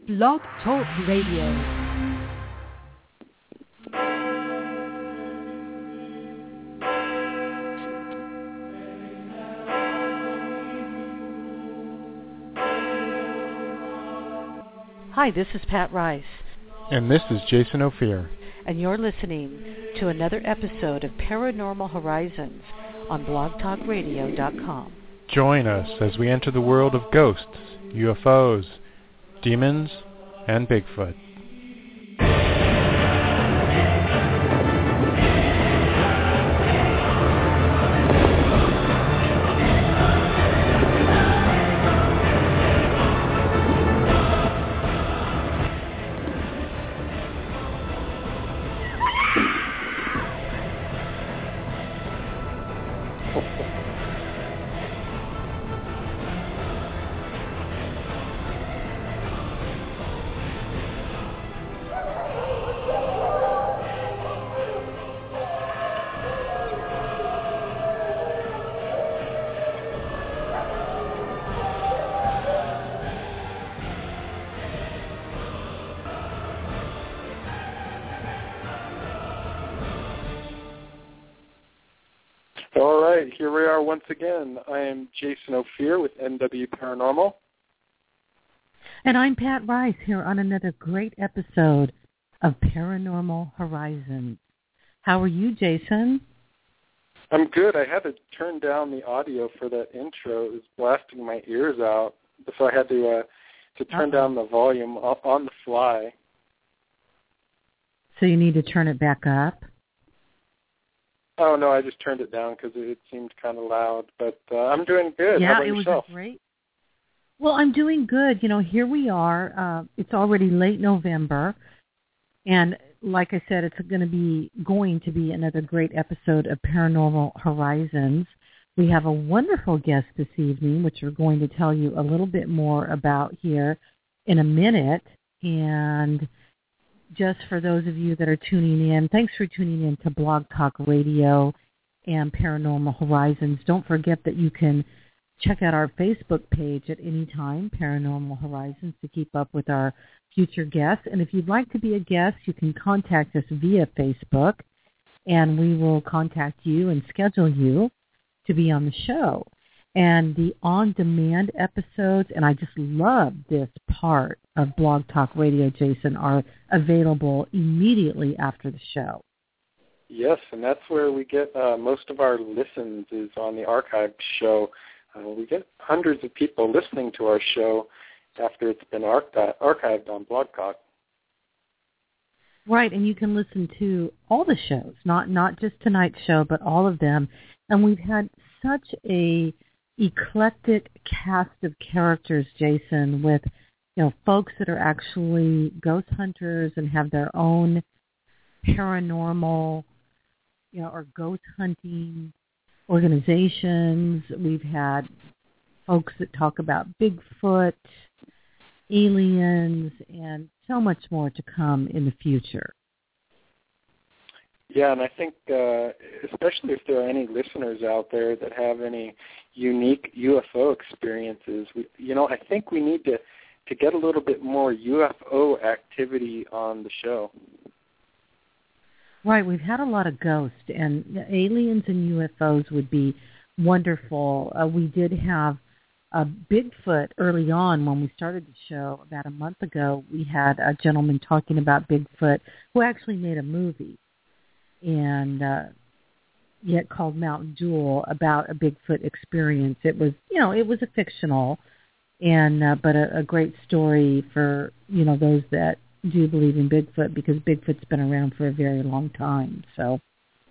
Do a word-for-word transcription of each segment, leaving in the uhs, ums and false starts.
Blog Talk Radio. Hi, this is Pat Rice. And this is Jason Ophir. And you're listening to another episode of Paranormal Horizons on blog talk radio dot com. Join us as we enter the world of ghosts, U F Os, demons, and Bigfoot. Here we are once again. I am Jason Ophir with N W Paranormal. And I'm Pat Rice here on another great episode of Paranormal Horizons. How are you, Jason? I'm good. I had to turn down the audio for that intro. It was blasting my ears out, so I had to uh, to turn Uh-oh. down the volume on the fly. So you need to turn it back up? Oh, no, I just turned it down because it seemed kind of loud. But uh, I'm doing good. Yeah, How about it yourself? was great. Well, I'm doing good. You know, here we are. Uh, it's already late November. And like I said, it's going to be going to be another great episode of Paranormal Horizons. We have a wonderful guest this evening, which we're going to tell you a little bit more about here in a minute. And just for those of you that are tuning in, thanks for tuning in to Blog Talk Radio and Paranormal Horizons. Don't forget that you can check out our Facebook page at any time, Paranormal Horizons, to keep up with our future guests. And if you'd like to be a guest, you can contact us via Facebook, and we will contact you and schedule you to be on the show. And the on-demand episodes, and I just love this part of Blog Talk Radio, Jason, are available immediately after the show. Yes, and that's where we get uh, most of our listens is on the archived show. Uh, we get hundreds of people listening to our show after it's been archi- archived on Blog Talk. Right, and you can listen to all the shows, not not just tonight's show, but all of them. And we've had such a eclectic cast of characters, Jason, with, you know, folks that are actually ghost hunters and have their own paranormal, you know, or ghost hunting organizations. We've had folks that talk about Bigfoot, aliens, and so much more to come in the future. Yeah, and I think uh, especially if there are any listeners out there that have any unique U F O experiences, we, you know, I think we need to, to get a little bit more U F O activity on the show. Right, we've had a lot of ghosts, and aliens and U F Os would be wonderful. Uh, we did have a Bigfoot early on when we started the show about a month ago. We had a gentleman talking about Bigfoot who actually made a movie. and uh, yet called Mountain Jewel, about a Bigfoot experience. It was, you know, it was a fictional, and uh, but a, a great story for, you know, those that do believe in Bigfoot, because Bigfoot's been around for a very long time. So,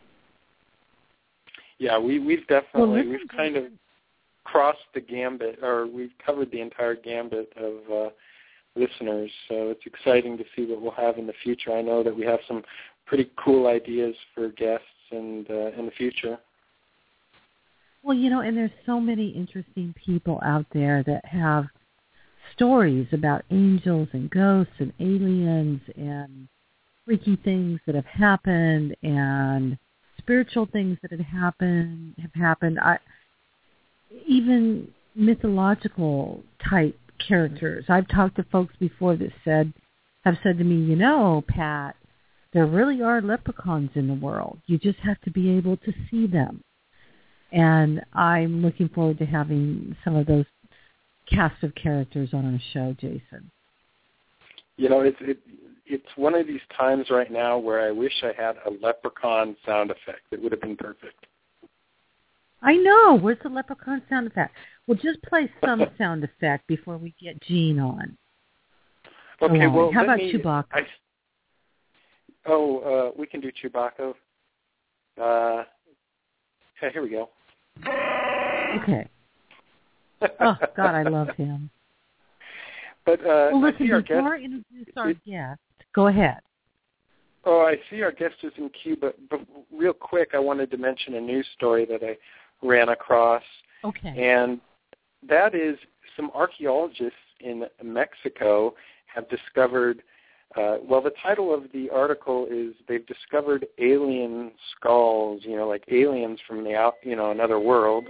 yeah, we we've definitely well, we've kind of crossed the gambit, or we've covered the entire gambit of uh, listeners. So it's exciting to see what we'll have in the future. I know that we have some pretty cool ideas for guests and uh, in the future. Well, you know, and there's so many interesting people out there that have stories about angels and ghosts and aliens and freaky things that have happened and spiritual things that have happened have happened. I, even mythological type characters. I've talked to folks before that said, have said to me, you know, Pat, there really are leprechauns in the world. You just have to be able to see them. And I'm looking forward to having some of those cast of characters on our show, Jason. You know, it's it, it's one of these times right now where I wish I had a leprechaun sound effect. It would have been perfect. I know. Where's the leprechaun sound effect? We'll just play some sound effect before we get Gene on. Okay, on. well, how about me, Chewbacca? I, oh, uh, we can do Chewbacca. Uh, okay, here we go. Okay. Oh, God, I love him. But uh, well, I listen, see our before guest, I introduce our it, guest, go ahead. Oh, I see our guest is in queue, but, but real quick, I wanted to mention a news story that I ran across. Okay. And that is some archaeologists in Mexico have discovered, uh, well, the title of the article is they've discovered alien skulls, you know, like aliens from the out, you know, another world.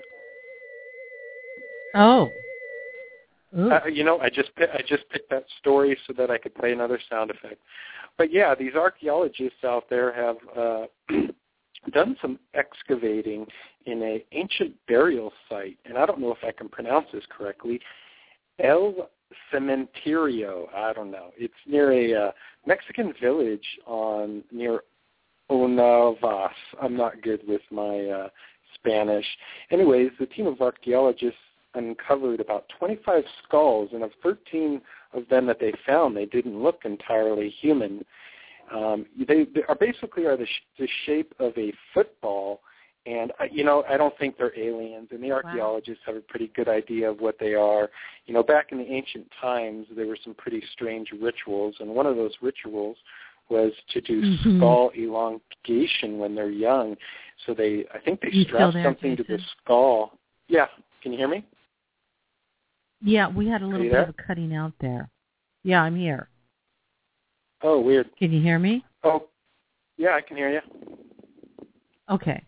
Oh. Uh, you know, I just I just picked that story so that I could play another sound effect. But yeah, these archaeologists out there have uh, done some excavating in an ancient burial site, and I don't know if I can pronounce this correctly. El Cementerio. I don't know. It's near a uh, Mexican village on near Onavas. I'm not good with my uh, Spanish. Anyways, the team of archaeologists uncovered about twenty-five skulls, and of thirteen of them that they found, they didn't look entirely human. Um, they, they are basically are the, sh- the shape of a football, and uh, you know I don't think they're aliens. And the archaeologists wow. have a pretty good idea of what they are. You know, back in the ancient times, there were some pretty strange rituals, and one of those rituals was to do mm-hmm. skull elongation when they're young. So they, I think they you strap there, something Jason? to the skull. Yeah, can you hear me? Yeah, we had a little bit there? of a cutting out there. Yeah, I'm here. Oh, weird. Can you hear me? Oh, yeah, I can hear you. Okay.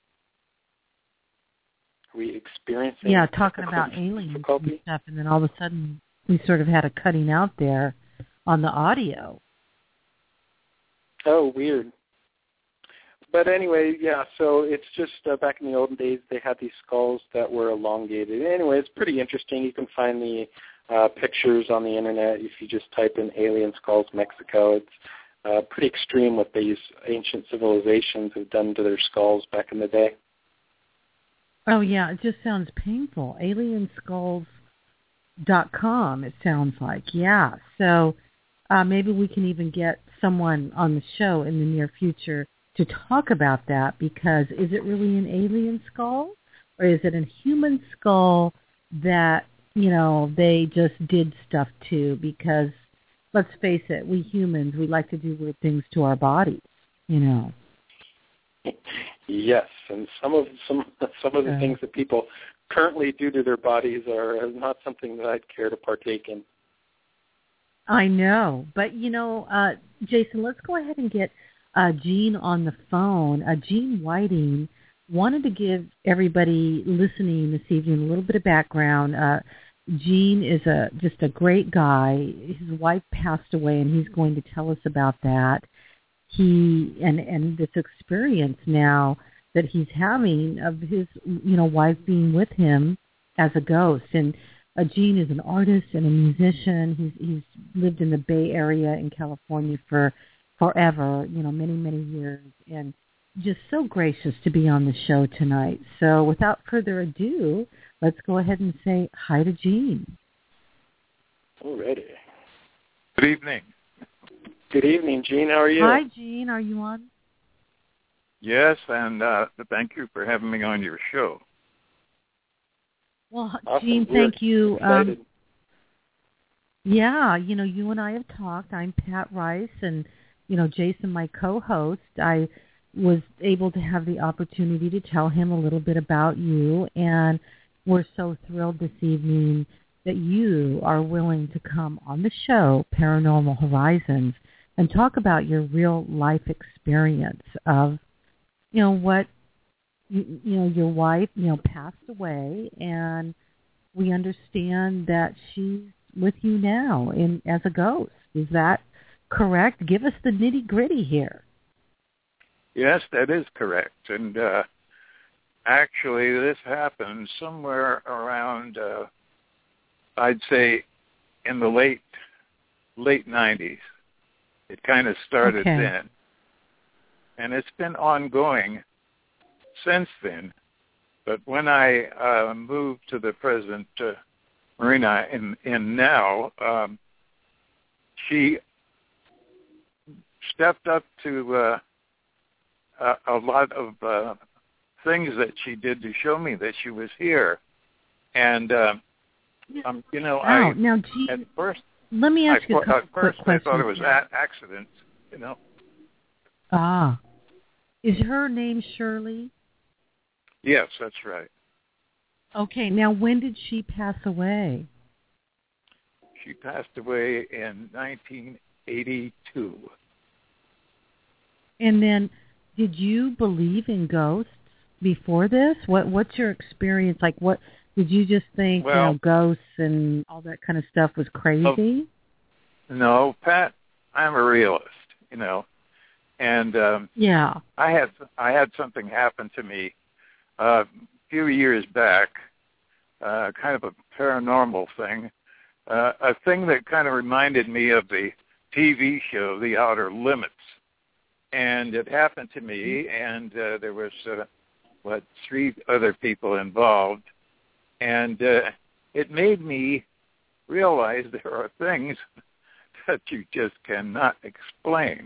Are we experiencing Yeah, talking about aliens difficulty? and stuff, and then all of a sudden we sort of had a cutting out there on the audio. Oh, weird. But anyway, yeah, so it's just uh, back in the olden days, they had these skulls that were elongated. Anyway, it's pretty interesting. You can find the uh, pictures on the Internet if you just type in alien skulls Mexico. It's uh, pretty extreme what these ancient civilizations have done to their skulls back in the day. Oh, yeah, it just sounds painful. alien skulls dot com, it sounds like. Yeah, so uh, maybe we can even get someone on the show in the near future to talk about that, because is it really an alien skull, or is it a human skull that, you know, they just did stuff to? Because let's face it, we humans, we like to do weird things to our bodies, you know. Yes, and some of some some of the uh, things that people currently do to their bodies are not something that I'd care to partake in. I know, but you know, uh, Jason, let's go ahead and get Uh, Gene on the phone. Uh, Gene Whiting wanted to give everybody listening this evening a little bit of background. Uh, Gene is a just a great guy. His wife passed away, and he's going to tell us about that. He and and this experience now that he's having of his you know wife being with him as a ghost. And uh, Gene is an artist and a musician. He's he's lived in the Bay Area in California for forever, you know, many, many years, and just so gracious to be on the show tonight. So without further ado, let's go ahead and say hi to Gene. Alrighty. Good evening. Good evening, Gene. How are you? Hi, Gene. Are you on? Yes, and uh, thank you for having me on your show. Well, awesome. Gene, We're thank you. Excited. Um, yeah, you know, you and I have talked. I'm Pat Rice, and you know, Jason, my co-host, I was able to have the opportunity to tell him a little bit about you, and we're so thrilled this evening that you are willing to come on the show, Paranormal Horizons, and talk about your real life experience of, you know, what, you, you know, your wife, you know, passed away, and we understand that she's with you now in as a ghost. Is that correct? Give us the nitty-gritty here. Yes, that is correct. And uh, actually, this happened somewhere around, uh, I'd say, in the late late nineties. It kind of started okay. then. And it's been ongoing since then. But when I uh, moved to the present uh, marina in, in now, um, she stepped up to uh, a, a lot of uh, things that she did to show me that she was here. And, uh, um, you know, wow. I now, Jean, at first, let me ask I, you a couple at first quick questions. I thought it was an accident, you know. Ah. Is her name Shirley? Yes, that's right. Okay, now when did she pass away? She passed away in nineteen eighty-two. And then, did you believe in ghosts before this? What What's your experience like? What did you just think? Well, you know, ghosts and all that kind of stuff was crazy? Uh, no, Pat, I'm a realist, you know, and um, yeah, I had I had something happen to me uh, a few years back, uh, kind of a paranormal thing, uh, a thing that kind of reminded me of the T V show The Outer Limits. And it happened to me, and uh, there was, uh, what, three other people involved. And uh, it made me realize there are things that you just cannot explain.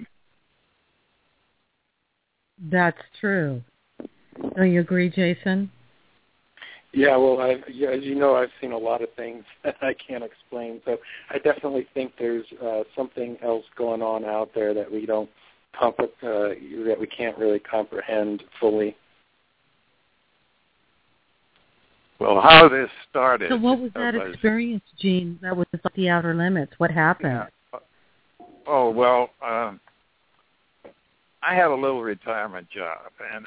That's true. Don't you agree, Jason? Yeah, well, I, yeah, as you know, I've seen a lot of things that I can't explain. So I definitely think there's uh, something else going on out there that we don't compre- uh, that we can't really comprehend fully. Well, how this started. So what was that was, experience, Gene? That was The Outer Limits. What happened? Yeah. Oh, well, um, I had a little retirement job, and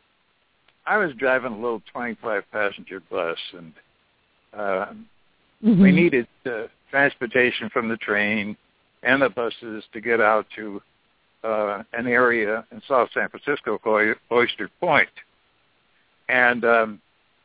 I was driving a little twenty-five passenger bus, and uh, mm-hmm. we needed uh, transportation from the train and the buses to get out to uh, an area in South San Francisco called Oyster Point. And um,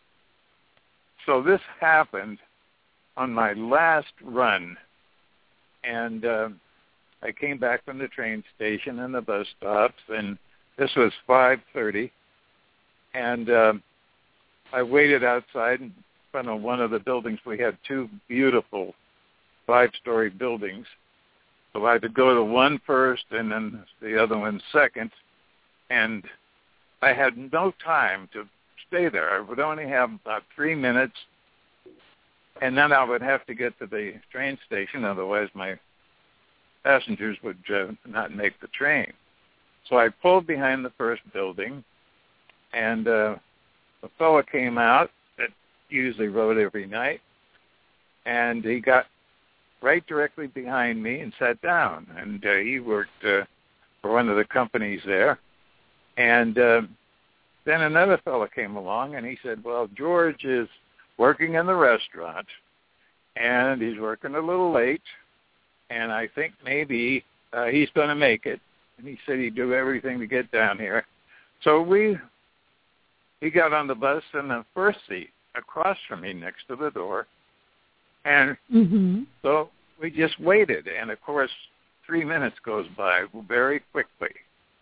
so this happened on my last run, and uh, I came back from the train station and the bus stops, and this was five thirty. And um, I waited outside in front of one of the buildings. We had two beautiful five-story buildings. So I had to go to one first and then the other one second. And I had no time to stay there. I would only have about three minutes. And then I would have to get to the train station. Otherwise, my passengers would uh, not make the train. So I pulled behind the first building. And uh, a fellow came out that usually rode every night, and he got right directly behind me and sat down. And uh, he worked uh, for one of the companies there. And uh, then another fellow came along, and he said, well, George is working in the restaurant, and he's working a little late, and I think maybe uh, he's going to make it. And he said he'd do everything to get down here. So we... He got on the bus in the first seat across from me next to the door. And mm-hmm. so we just waited. And, of course, three minutes goes by very quickly.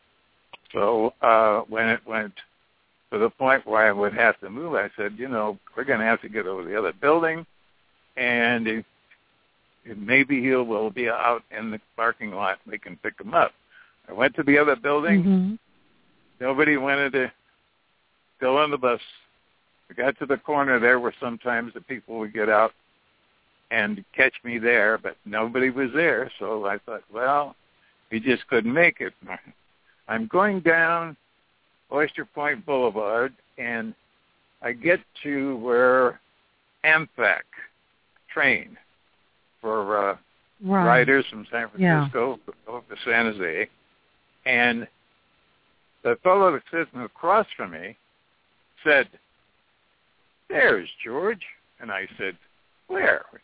So uh, when it went to the point where I would have to move, I said, you know, we're going to have to get over the other building. And it, it maybe he will be out in the parking lot. We can pick him up. I went to the other building. Mm-hmm. Nobody wanted to go on the bus. We got to the corner there where sometimes the people would get out and catch me there, but nobody was there. So I thought, well, he just couldn't make it. I'm going down Oyster Point Boulevard, and I get to where Amtrak train for uh, right. riders from San Francisco yeah. over to San Jose. And the fellow that's sitting across from me said, there's George. And I said, where?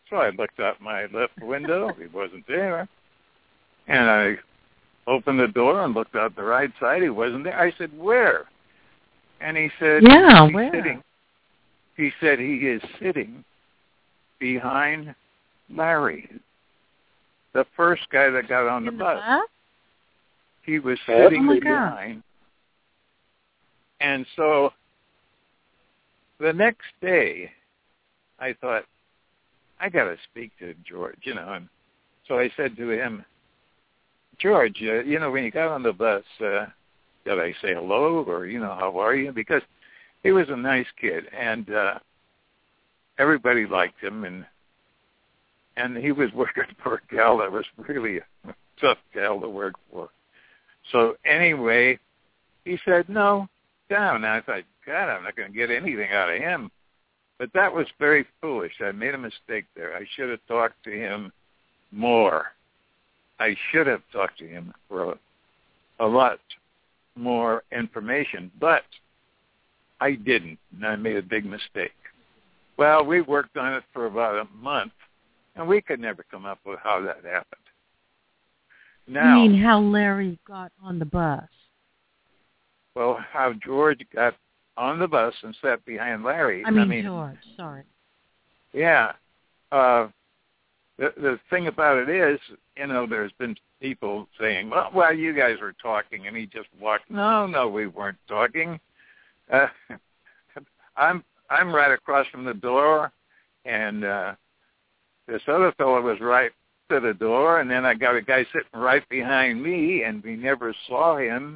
So I looked out my left window. He wasn't there. And I opened the door and looked out the right side. He wasn't there. I said, where? And he said, yeah, he's where? sitting. He said he is sitting behind Larry, the first guy that got on the In bus. The bus? He was Oh sitting my behind. And so the next day, I thought, I got to speak to George, you know. And so I said to him, George, uh, you know, when you got on the bus, uh, did I say hello or, you know, how are you? Because he was a nice kid, and uh, everybody liked him, and and he was working for a gal that was really a tough gal to work for. So anyway, he said, no, down. And I thought, God, I'm not going to get anything out of him. But that was very foolish. I made a mistake there. I should have talked to him more. I should have talked to him for a, a lot more information, but I didn't, and I made a big mistake. Well, we worked on it for about a month, and we could never come up with how that happened. Now, You mean how Larry got on the bus? well, how George got on the bus and sat behind Larry. I mean, I mean George, sorry. Yeah. Uh, the the thing about it is, you know, there's been people saying, well, well, you guys were talking, and he just walked. No, no, we weren't talking. Uh, I'm I'm right across from the door, and uh, this other fellow was right to the door, and then I got a guy sitting right behind me, and we never saw him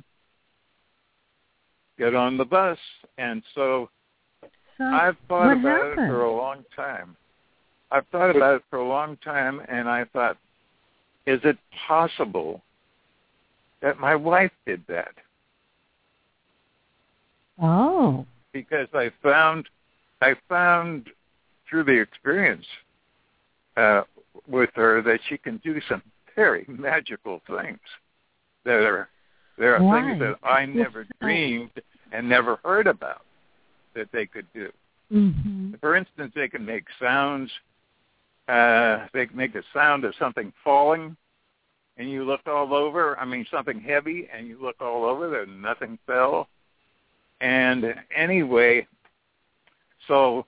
get on the bus. And so So I've thought what about happened? it for a long time. I've thought about it for a long time, and I thought, is it possible that my wife did that? Oh. Because I found, I found through the experience uh, with her that she can do some very magical things that are there are Right. things that I never Well, so- dreamed and never heard about that they could do. Mm-hmm. For instance, they can make sounds. Uh, they can make a sound of something falling, and you look all over. I mean, something heavy, and you look all over. There, nothing fell. And anyway, so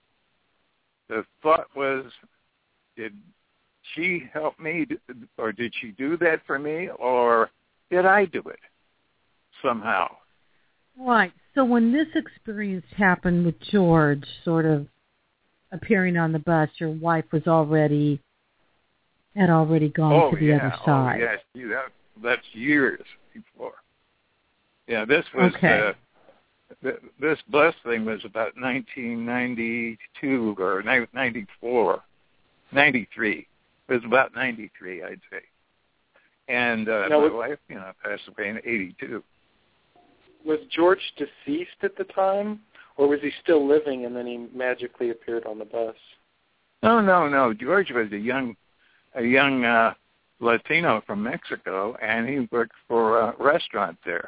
the thought was, did she help me, or did she do that for me, or did I do it somehow? Right. So when this experience happened with George sort of appearing on the bus, your wife was already, had already gone oh, to the yeah. other side. Oh, yes. See, that, that's years before. Yeah, this was, Okay. uh, th- this bus thing was about nineteen ninety-two or ninety-four, ninety-three. It was about ninety-three, I'd say. And uh, Now, my was, wife, you know, passed away in eighty-two. was George deceased at the time, or was he still living and then he magically appeared on the bus? No, no, no. George was a young, a young uh, Latino from Mexico, and he worked for a restaurant there.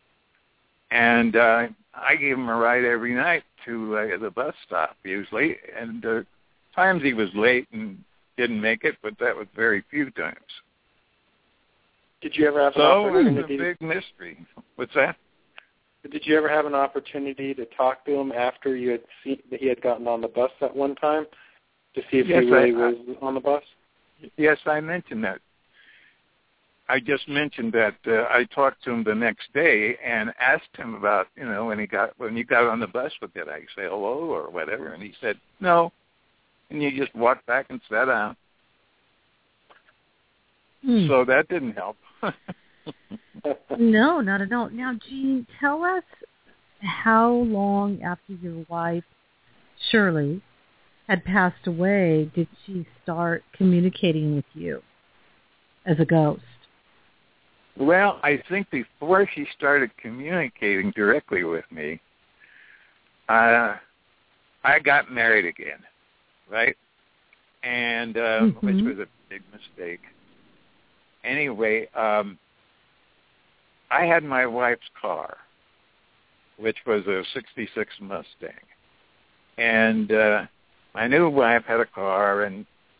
And uh, I gave him a ride every night to uh, the bus stop, usually. And uh, times he was late and didn't make it, but that was very few times. Did you ever have an So it's a opportunity? big mystery. What's that? Did you ever have an opportunity to talk to him after you had seen that he had gotten on the bus at one time to see if Yes, he really I- was on the bus? Yes, I mentioned that. I just mentioned that uh, I talked to him the next day and asked him about, you know, when he got when you got on the bus, what did I say hello or whatever? And he said no, and you just walked back and sat down. Hmm. So that didn't help. No, not at all. Now, Jean, tell us how long after your wife, Shirley, had passed away did she start communicating with you as a ghost? Well, I think before she started communicating directly with me, uh, I got married again, right? And uh, Mm-hmm. which was a big mistake. Anyway, um, I had my wife's car, which was a sixty-six Mustang. And uh, my new wife had a car, and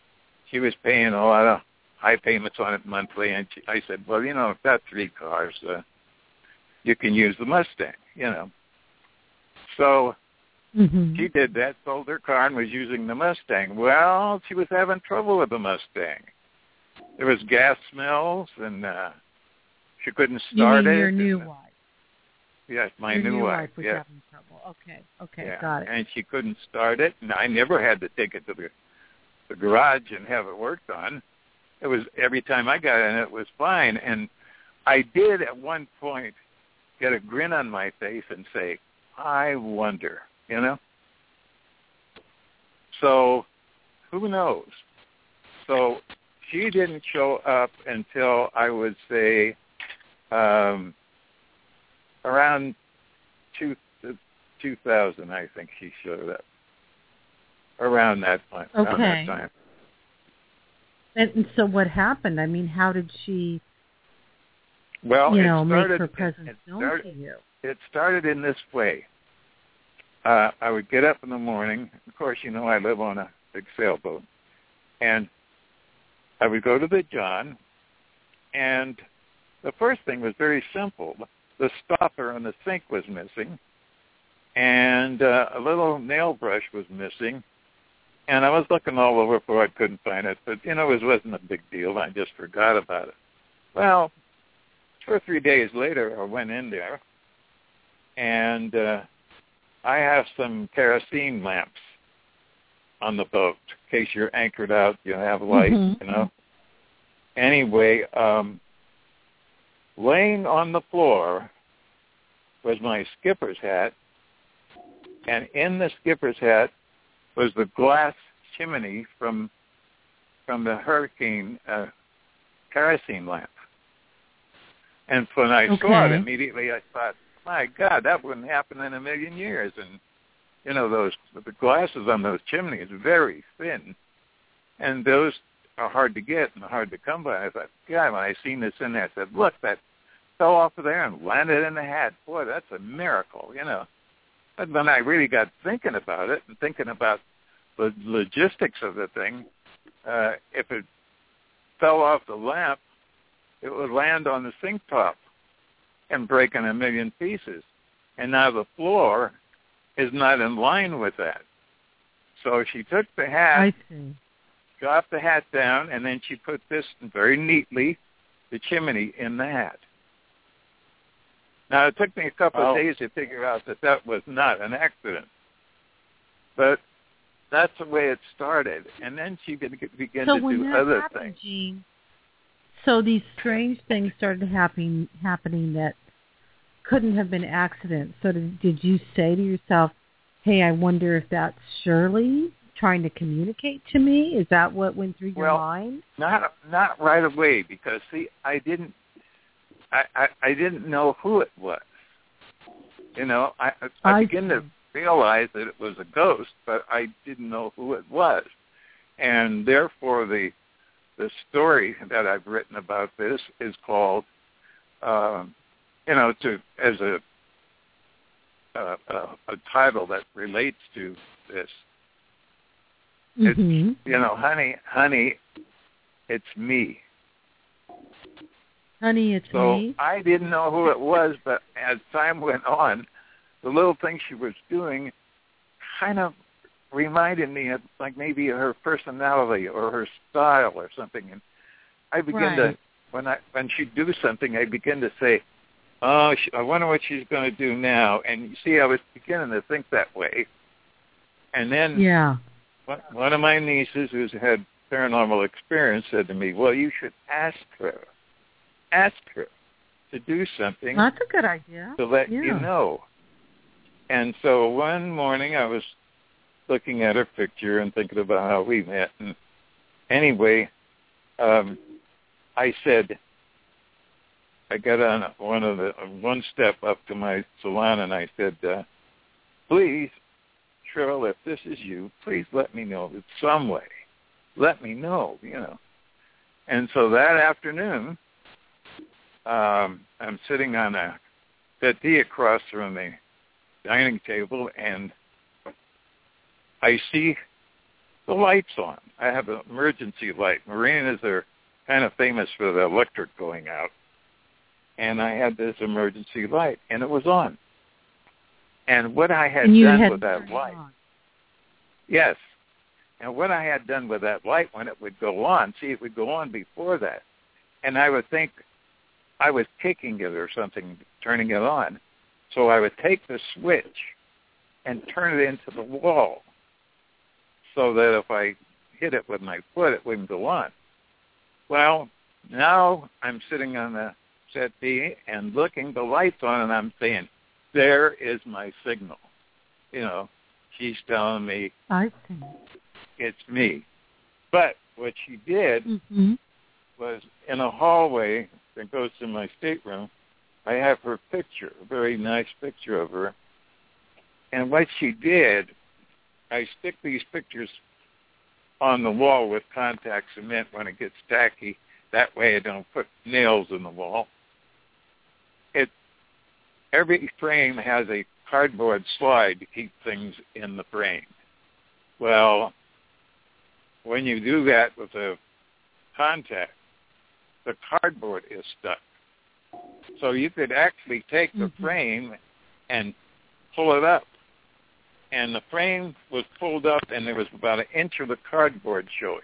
she was paying a lot of high payments on it monthly, and she, I said, well, you know, I've got three cars. Uh, you can use the Mustang, you know. So mm-hmm. she did that, sold her car, and was using the Mustang. Well, she was having trouble with the Mustang. There was gas smells, and uh, she couldn't start you mean it. your new and, wife? Yes, my your new, new wife. wife was yeah. having trouble. Okay, okay, yeah. got it. And she couldn't start it, and I never had to take it to the, the garage and have it worked on. It was every time I got in, it was fine. And I did at one point get a grin on my face and say, I wonder, you know? So who knows? So she didn't show up until I would say um, around two, two thousand, I think she showed up. Around that point. Okay. Around that time. And so what happened? I mean, how did she, well, you know, it started, make her presence it known started, to you? It started in this way. Uh, I would get up in the morning. Of course, you know, I live on a big sailboat. And I would go to the John, and the first thing was very simple. The stopper on the sink was missing, and uh, a little nail brush was missing. And I was looking all over for it, I couldn't find it. But, you know, it wasn't a big deal. I just forgot about it. Well, two or three days later, I went in there, and uh, I have some kerosene lamps on the boat. In case you're anchored out, you have light, mm-hmm. you know. Anyway, um, laying on the floor was my skipper's hat, and in the skipper's hat was the glass chimney from from the hurricane uh, kerosene lamp. And when I okay. saw it immediately, I thought, my God, that wouldn't happen in a million years. And, you know, those the glasses on those chimneys are very thin, and those are hard to get and hard to come by. I thought, God, when I seen this in there, I said, look, that fell off of there and landed in the hat. Boy, that's a miracle, you know. But when I really got thinking about it and thinking about the logistics of the thing, uh, if it fell off the lamp, it would land on the sink top and break in a million pieces. And now the floor is not in line with that. So she took the hat, I see. dropped the hat down, and then she put this very neatly, the chimney, in the hat. Now, it took me a couple oh. of days to figure out that that was not an accident. But that's the way it started. And then she began so to do other happened, things. Gene, so these strange things started happening, happening that couldn't have been accidents. So did, did you say to yourself, hey, I wonder if that's Shirley trying to communicate to me? Is that what went through your well, mind? Not not right away, because, see, I didn't I, I, I didn't know who it was. You know, I, I, I began to realize that it was a ghost, but I didn't know who it was. And therefore, the the story that I've written about this is called, um, you know, to as a, a, a, a title that relates to this. Mm-hmm. It's, you know, honey, honey, it's me. Honey, it's so me. I didn't know who it was, but as time went on, the little things she was doing kind of reminded me of, like, maybe her personality or her style or something. And I began right. to, when I when she'd do something, I began to say, oh, I wonder what she's going to do now. And you see, I was beginning to think that way. And then yeah. one of my nieces who's had paranormal experience said to me, well, you should ask her. Ask her to do something. That's a good idea. To let yeah. you know. And so one morning I was looking at her picture and thinking about how we met. And anyway, um, I said, I got on one of the one step up to my salon and I said, uh, please, Cheryl, if this is you, please let me know in some way. Let me know, you know. And so that afternoon, um, I'm sitting on a settee across from the dining table, and I see the light's on. I have an emergency light. Marinas are kind of famous for the electric going out. And I had this emergency light, and it was on. And what I had done had with that light, yes, and what I had done with that light when it would go on, see, it would go on before that. And I would think I was kicking it or something, turning it on. So I would take the switch and turn it into the wall so that if I hit it with my foot, it wouldn't go on. Well, now I'm sitting on the settee and looking, the light's on, and I'm saying, there is my signal. You know, she's telling me I see. It's me. But what she did mm-hmm. was in a hallway that goes to my stateroom, I have her picture, a very nice picture of her. And what she did, I stick these pictures on the wall with contact cement when it gets tacky. That way I don't put nails in the wall. It every frame has a cardboard slide to keep things in the frame. Well, when you do that with a contact, the cardboard is stuck. So you could actually take the mm-hmm. frame and pull it up. And the frame was pulled up, and there was about an inch of the cardboard showing.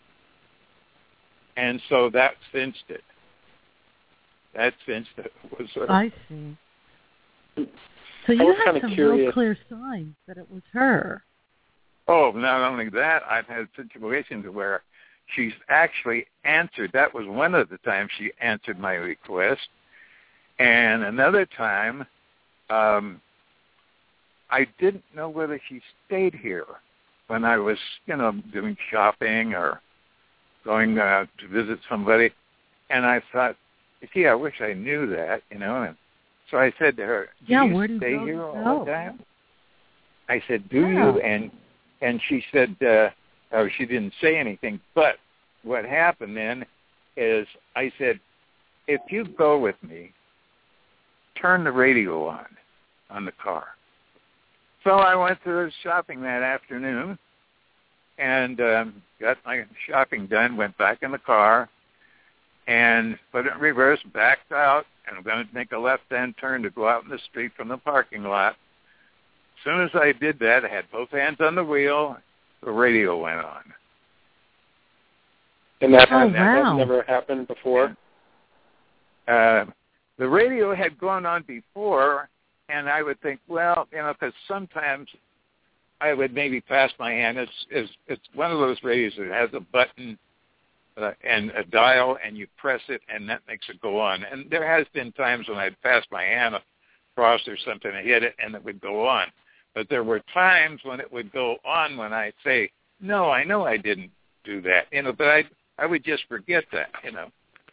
And so that cinched it. That cinched it. Was her. I see. So you had some curious. real clear signs that it was her. Oh, not only that, I've had situations where she's actually answered. That was one of the times she answered my request. And another time, um, I didn't know whether she stayed here when I was, you know, doing shopping or going uh, to visit somebody. And I thought, gee, I wish I knew that, you know. And so I said to her, do yeah, you where do stay you here go? all the time? I said, do yeah. you? And and she said, uh, oh, she didn't say anything. But what happened then is I said, if you go with me, turn the radio on on the car. So I went to shopping that afternoon and um, got my shopping done, went back in the car, and put it in reverse, backed out, and I'm going to make a left-hand turn to go out in the street from the parking lot. As soon as I did that, I had both hands on the wheel, the radio went on. And that, oh, had, wow. that never happened before? Uh, the radio had gone on before, and I would think, well, you know, because sometimes I would maybe pass my hand. It's, it's, it's one of those radios that has a button uh, and a dial, and you press it, and that makes it go on. And there has been times when I'd pass my hand across or something and hit it, and it would go on. But there were times when it would go on when I'd say, no, I know I didn't do that, you know, but I I would just forget that, you know.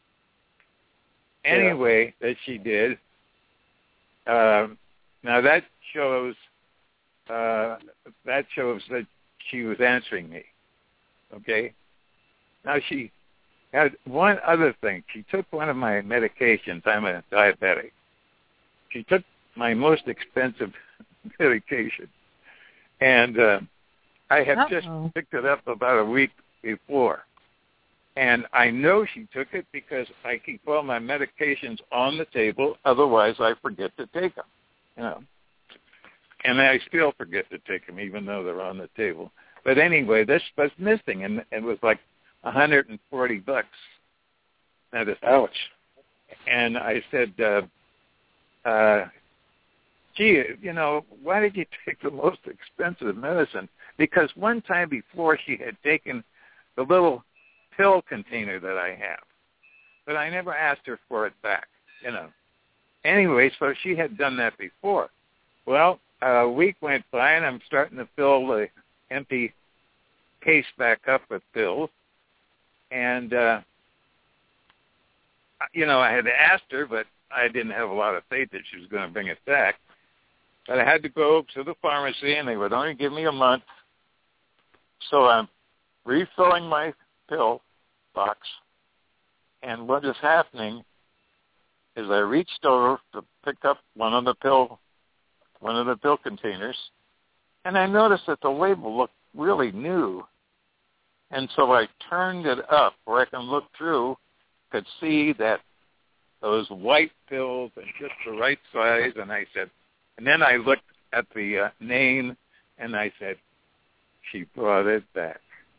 Anyway, yeah. that she did. Um, now that shows uh, that shows that she was answering me. Okay. Now she had one other thing. She took one of my medications. I'm a diabetic. She took my most expensive medication, and uh, I had Uh-oh. just picked it up about a week before. And I know she took it because I keep all my medications on the table. Otherwise, I forget to take them, you know. And I still forget to take them, even though they're on the table. But anyway, this was missing, and it was like one hundred forty bucks. Medicine. Ouch. And I said, uh, uh, gee, you know, why did you take the most expensive medicine? Because one time before she had taken the little pill container that I have, but I never asked her for it back, you know. Anyway, so she had done that before. Well, a week went by, and I'm starting to fill the empty case back up with pills, and, uh, you know, I had asked her, but I didn't have a lot of faith that she was going to bring it back. But I had to go to the pharmacy, and they would only give me a month. So I'm refilling my pill box, and what is happening is I reached over to pick up one of the pill, one of the pill containers, and I noticed that the label looked really new, And so I turned it up where I can look through, could see that those white pills and just the right size, and I said, and then I looked at the uh, name, and I said, she brought it back.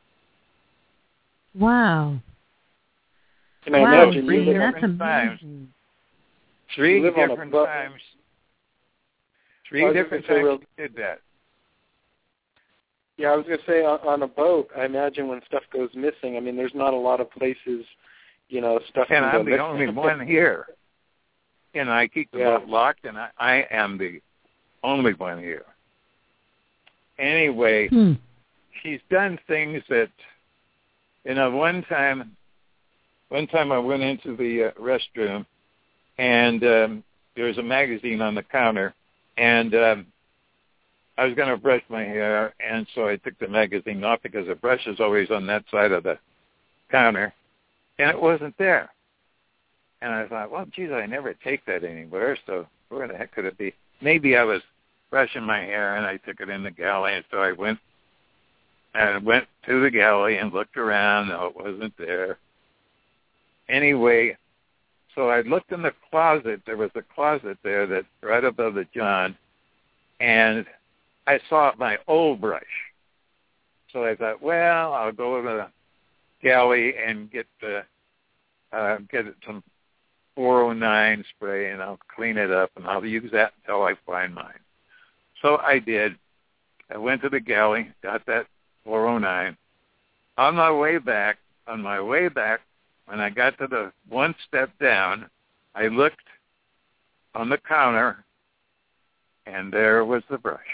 Wow. Can I wow, imagine three you that's different amazing. times. Three You live on a different boat. times. I Three was different gonna say, times well- she did that. Yeah, I was going to say on, on a boat, I imagine when stuff goes missing, I mean, there's not a lot of places, you know, stuff And can go I'm the missing. only one here. And I keep the Yeah. boat locked, and I, I am the only one here. Anyway, Hmm. she's done things that, you know, one time, one time I went into the uh, restroom, and um, there was a magazine on the counter, and um, I was going to brush my hair, and so I took the magazine off because the brush is always on that side of the counter, and it wasn't there. And I thought, well, geez, I never take that anywhere, so where the heck could it be? Maybe I was brushing my hair, and I took it in the galley, and so I went and went to the galley and looked around. No, it wasn't there. Anyway, so I looked in the closet. There was a closet there that right above the John, and I saw my old brush. So I thought, well, I'll go to the galley and get the uh, get some four oh nine spray, and I'll clean it up, and I'll use that until I find mine. So I did. I went to the galley, got that four oh nine. On my way back, on my way back, when I got to the one step down, I looked on the counter, and there was the brush.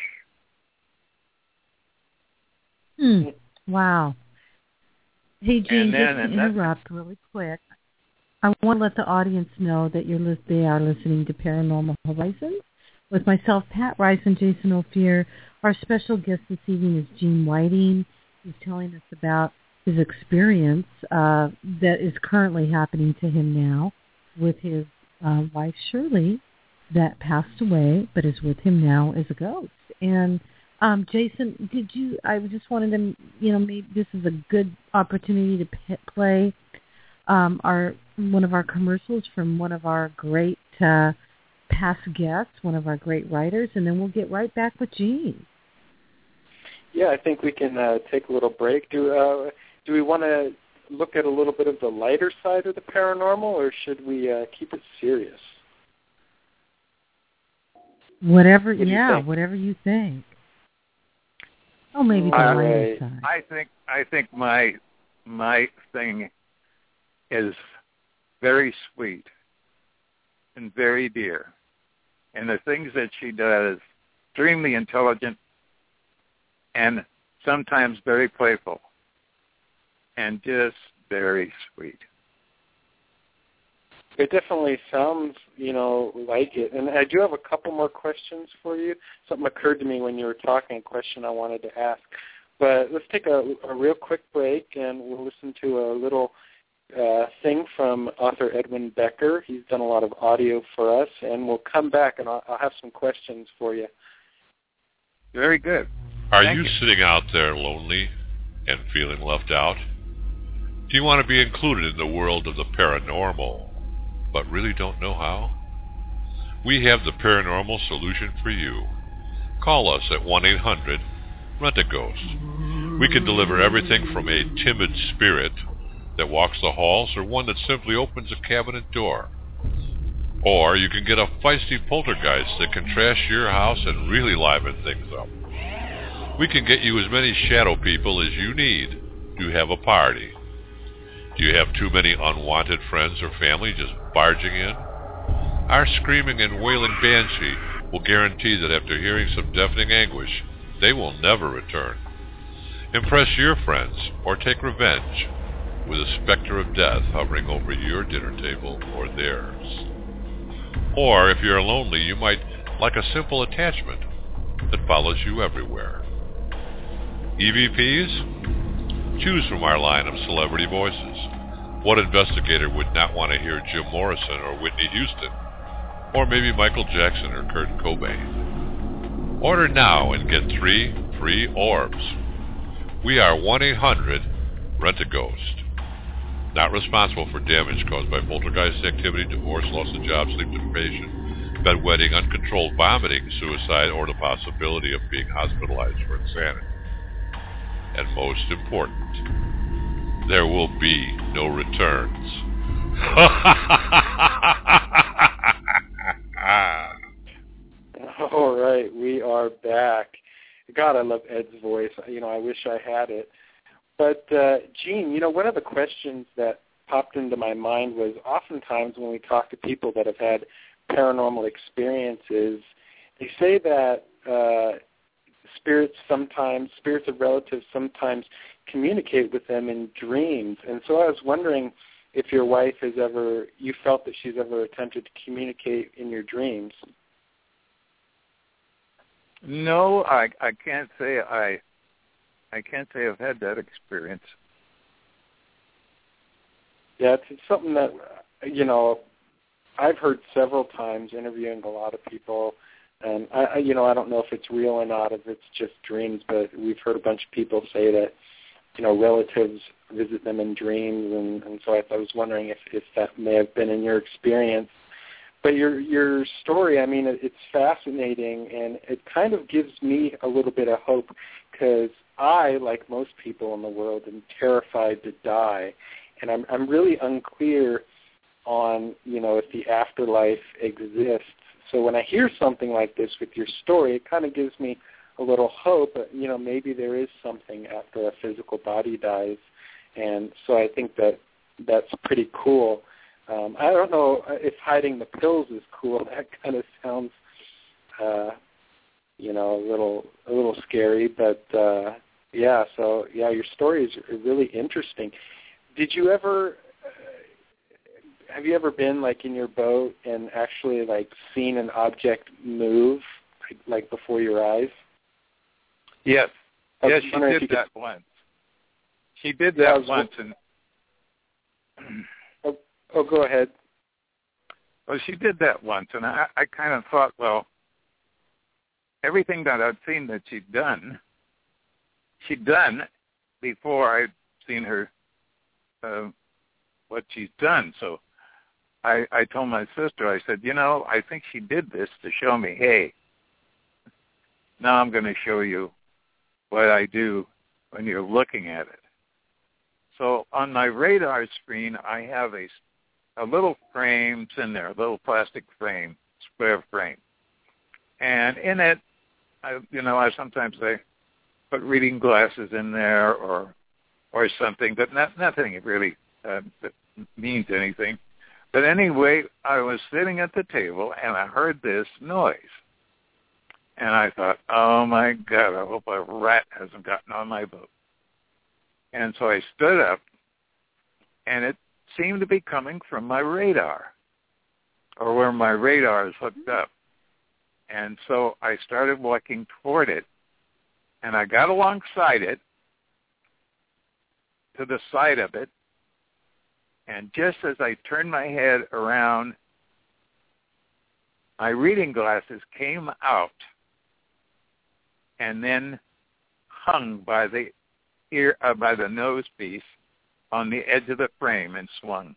Hmm. Wow. Hey, Gene, And then- just to and that- interrupt really quick, I want to let the audience know that you're lis- they are listening to Paranormal Horizons with myself, Pat Rice, and Jason Ophir. Our special guest this evening is Gene Whiting. He's telling us about his experience uh, that is currently happening to him now with his uh, wife, Shirley, that passed away but is with him now as a ghost. And um, Jason, did you, I just wanted to, you know, maybe this is a good opportunity to p- play um, our one of our commercials from one of our great uh, past guests, one of our great writers, and then we'll get right back with Gene. Yeah, I think we can uh, take a little break. Do uh, do we want to look at a little bit of the lighter side of the paranormal, or should we uh, keep it serious? Whatever, What do you yeah, think? whatever you think. Oh, maybe the Uh, lighter side. I think I think my my thing is very sweet and very dear, and the things that she does, extremely intelligent and sometimes very playful and just very sweet. It definitely sounds, you know, like it. And I do have a couple more questions for you. Something occurred to me when you were talking, a question I wanted to ask. But let's take a, a real quick break, and we'll listen to a little uh, thing from author Edwin Becker. He's done a lot of audio for us, and we'll come back, and I'll, I'll have some questions for you. Very good. Are Thank you, you. sitting out there lonely and feeling left out? Do you want to be included in the world of the paranormal, but really don't know how? We have the paranormal solution for you. Call us at one eight hundred rent a ghost. We can deliver everything from a timid spirit that walks the halls or one that simply opens a cabinet door. Or you can get a feisty poltergeist that can trash your house and really liven things up. We can get you as many shadow people as you need to have a party. Do you have too many unwanted friends or family just barging in? Our screaming and wailing banshee will guarantee that after hearing some deafening anguish, they will never return. Impress your friends or take revenge with a specter of death hovering over your dinner table or theirs. Or if you're lonely, you might like a simple attachment that follows you everywhere. E V Ps? Choose from our line of celebrity voices. What investigator would not want to hear Jim Morrison or Whitney Houston? Or maybe Michael Jackson or Kurt Cobain? Order now and get three free orbs. We are one eight hundred Rent-A-Ghost. Not responsible for damage caused by poltergeist activity, divorce, loss of job, sleep deprivation, bedwetting, uncontrolled vomiting, suicide, or the possibility of being hospitalized for insanity. And most important, there will be no returns. All right, we are back. God, I love Ed's voice. You know, I wish I had it. But, uh, Gene, you know, one of the questions that popped into my mind was oftentimes when we talk to people that have had paranormal experiences, they say that uh, spirits sometimes, spirits of relatives sometimes communicate with them in dreams. And so I was wondering if your wife has ever, you felt that she's ever attempted to communicate in your dreams. No, I I can't say I I can't say I've had that experience. Yeah, it's, it's something that, you know, I've heard several times interviewing a lot of people, and I, I you know I don't know if it's real or not, if it's just dreams, but we've heard a bunch of people say that, you know, relatives visit them in dreams, and, and so I, I was wondering if, if that may have been in your experience. But your your story, I mean, it, it's fascinating, and it kind of gives me a little bit of hope, because I, like most people in the world, am terrified to die, and I'm I'm really unclear on, you know, if the afterlife exists. So when I hear something like this with your story, it kind of gives me a little hope that, you know, maybe there is something after a physical body dies, and so I think that that's pretty cool. Um, I don't know if hiding the pills is cool. That kind of sounds, uh, you know, a little a little scary. But uh, yeah, so yeah, your story is really interesting. Did you ever uh, have you ever been like in your boat and actually like seen an object move like, like before your eyes? Yes, yes, she did that could... once. She did that yeah, once, and. Oh, go ahead. Well, she did that once, and I, I kind of thought, well, everything that I'd seen that she'd done, she'd done before I'd seen her, uh, what she's done. So I, I told my sister, I said, you know, I think she did this to show me, hey, now I'm going to show you what I do when you're looking at it. So on my radar screen, I have a a little frame in there, a little plastic frame, square frame. And in it, I, you know, I sometimes say, put reading glasses in there or or something, but not, nothing really uh, that means anything. But anyway, I was sitting at the table, and I heard this noise. And I thought, oh, my God, I hope a rat hasn't gotten on my boat. And so I stood up, and it seemed to be coming from my radar, or where my radar is hooked up. And so I started walking toward it, and I got alongside it, to the side of it, and just as I turned my head around, my reading glasses came out and then hung by the ear, uh, by the nose piece on the edge of the frame and swung.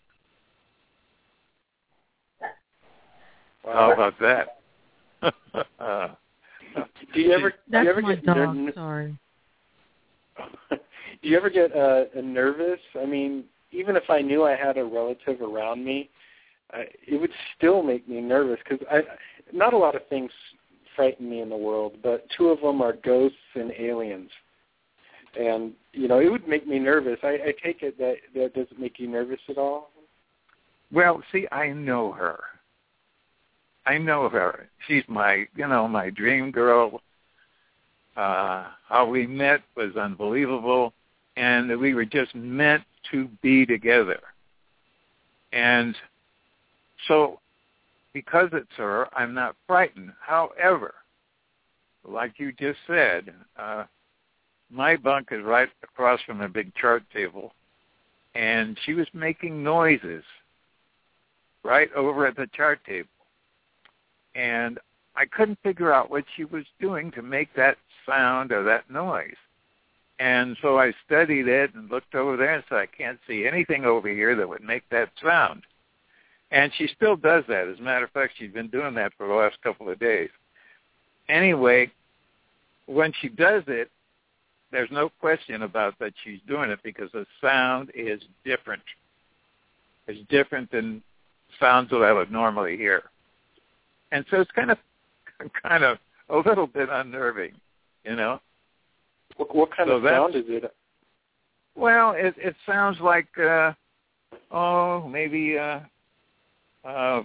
Wow. How about that? uh, do you ever? That's do you ever my get dog. ner- Sorry. Do you ever get uh, nervous? I mean, even if I knew I had a relative around me, uh, it would still make me nervous because I, not a lot of things frighten me in the world, but two of them are ghosts and aliens. And, you know, it would make me nervous. I, I take it that that doesn't make you nervous at all? Well, see, I know her. I know her. She's my, you know, my dream girl. Uh, how we met was unbelievable, and we were just meant to be together. And so because it's her, I'm not frightened. However, like you just said, uh, my bunk is right across from a big chart table, and she was making noises right over at the chart table. And I couldn't figure out what she was doing to make that sound or that noise. And so I studied it and looked over there and said, I can't see anything over here that would make that sound. And she still does that. As a matter of fact, she's been doing that for the last couple of days. Anyway, when she does it, there's no question about that she's doing it because the sound is different. It's different than sounds that I would normally hear. And so it's kind of kind of a little bit unnerving, you know. What, what kind so of sound is it? Well, it, it sounds like, uh, oh, maybe uh, uh,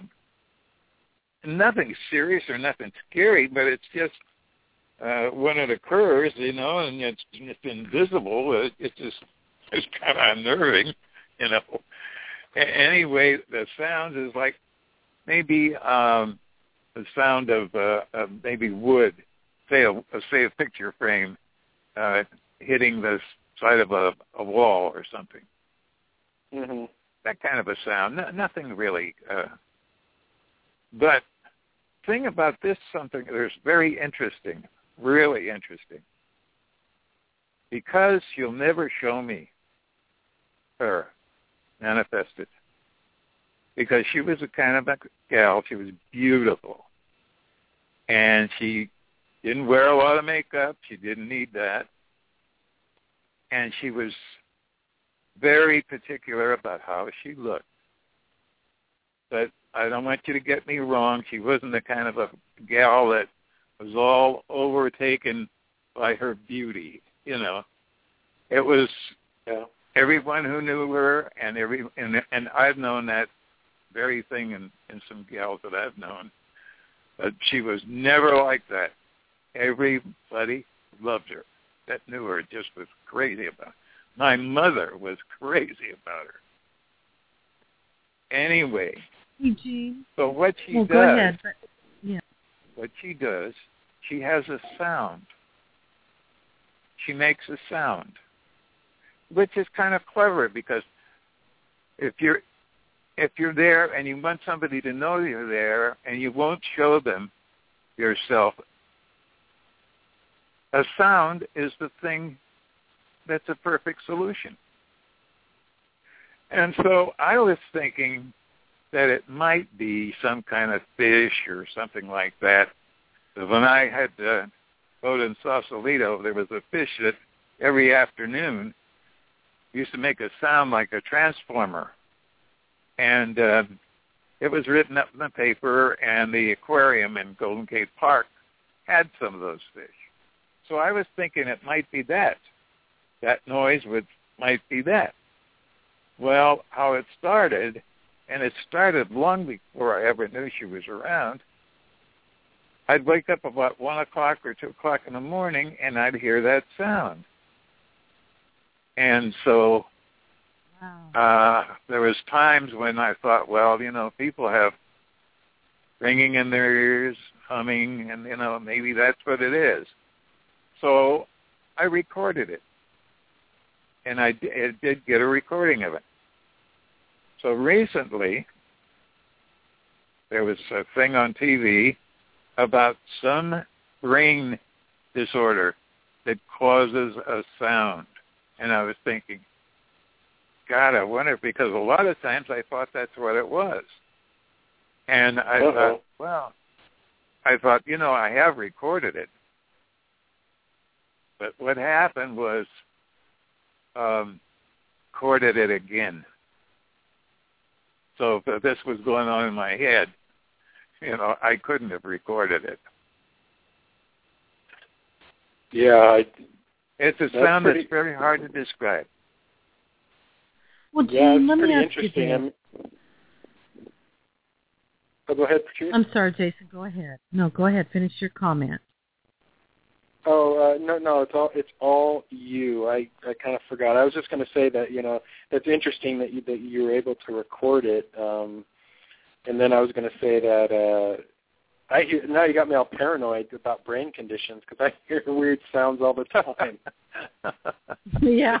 nothing serious or nothing scary, but it's just uh, when it occurs, you know, and it's, it's invisible, it, it's just it's kind of unnerving, you know. A- anyway, the sound is like maybe um, the sound of, uh, of maybe wood, say a, say a picture frame, Uh, hitting the side of a, a wall or something. Mm-hmm. That kind of a sound. No, nothing really. Uh, but thing about this something that's very interesting, really interesting, because she'll never show me her manifested. Because she was a kind of a gal. She was beautiful. And she didn't wear a lot of makeup. She didn't need that. And she was very particular about how she looked. But I don't want you to get me wrong. She wasn't the kind of a gal that was all overtaken by her beauty, you know. It was yeah. everyone who knew her, and every and, and I've known that very thing in, in some gals that I've known. But she was never like that. Everybody loved her. That knew her just was crazy about her. My mother was crazy about her. Anyway, hey, Gene. So what she well, does, go ahead, but, yeah. what she does, she has a sound. She makes a sound, which is kind of clever because if you're if you're there and you want somebody to know you're there and you won't show them yourself, a sound is the thing that's a perfect solution. And so I was thinking that it might be some kind of fish or something like that. When I had uh, boat in Sausalito, there was a fish that every afternoon used to make a sound like a transformer. And uh, it was written up in the paper, and the aquarium in Golden Gate Park had some of those fish. So I was thinking it might be that. That noise would might be that. Well, how it started, and it started long before I ever knew she was around, I'd wake up about one o'clock or two o'clock in the morning, and I'd hear that sound. And so wow. uh, there was times when I thought, well, you know, people have ringing in their ears, humming, and, you know, maybe that's what it is. So I recorded it, and I d- it did get a recording of it. So recently, there was a thing on T V about some brain disorder that causes a sound. And I was thinking, God, I wonder, because a lot of times I thought that's what it was. And I Uh-oh. thought, well, I thought, you know, I have recorded it. But what happened was um, recorded it again. So if this was going on in my head, you know, I couldn't have recorded it. Yeah, I, it's a that's sound pretty, that's very hard to describe. Well, Gene, yeah, it's let pretty me ask interesting. you I'm, oh, go ahead, Patrice. I'm sorry, Jason. Go ahead. No, go ahead. Finish your comment. Oh uh, no, no, it's all it's all you. I, I kind of forgot. I was just going to say that you know that's interesting that you that you were able to record it, um, and then I was going to say that uh, I hear now you got me all paranoid about brain conditions because I hear weird sounds all the time. Yeah.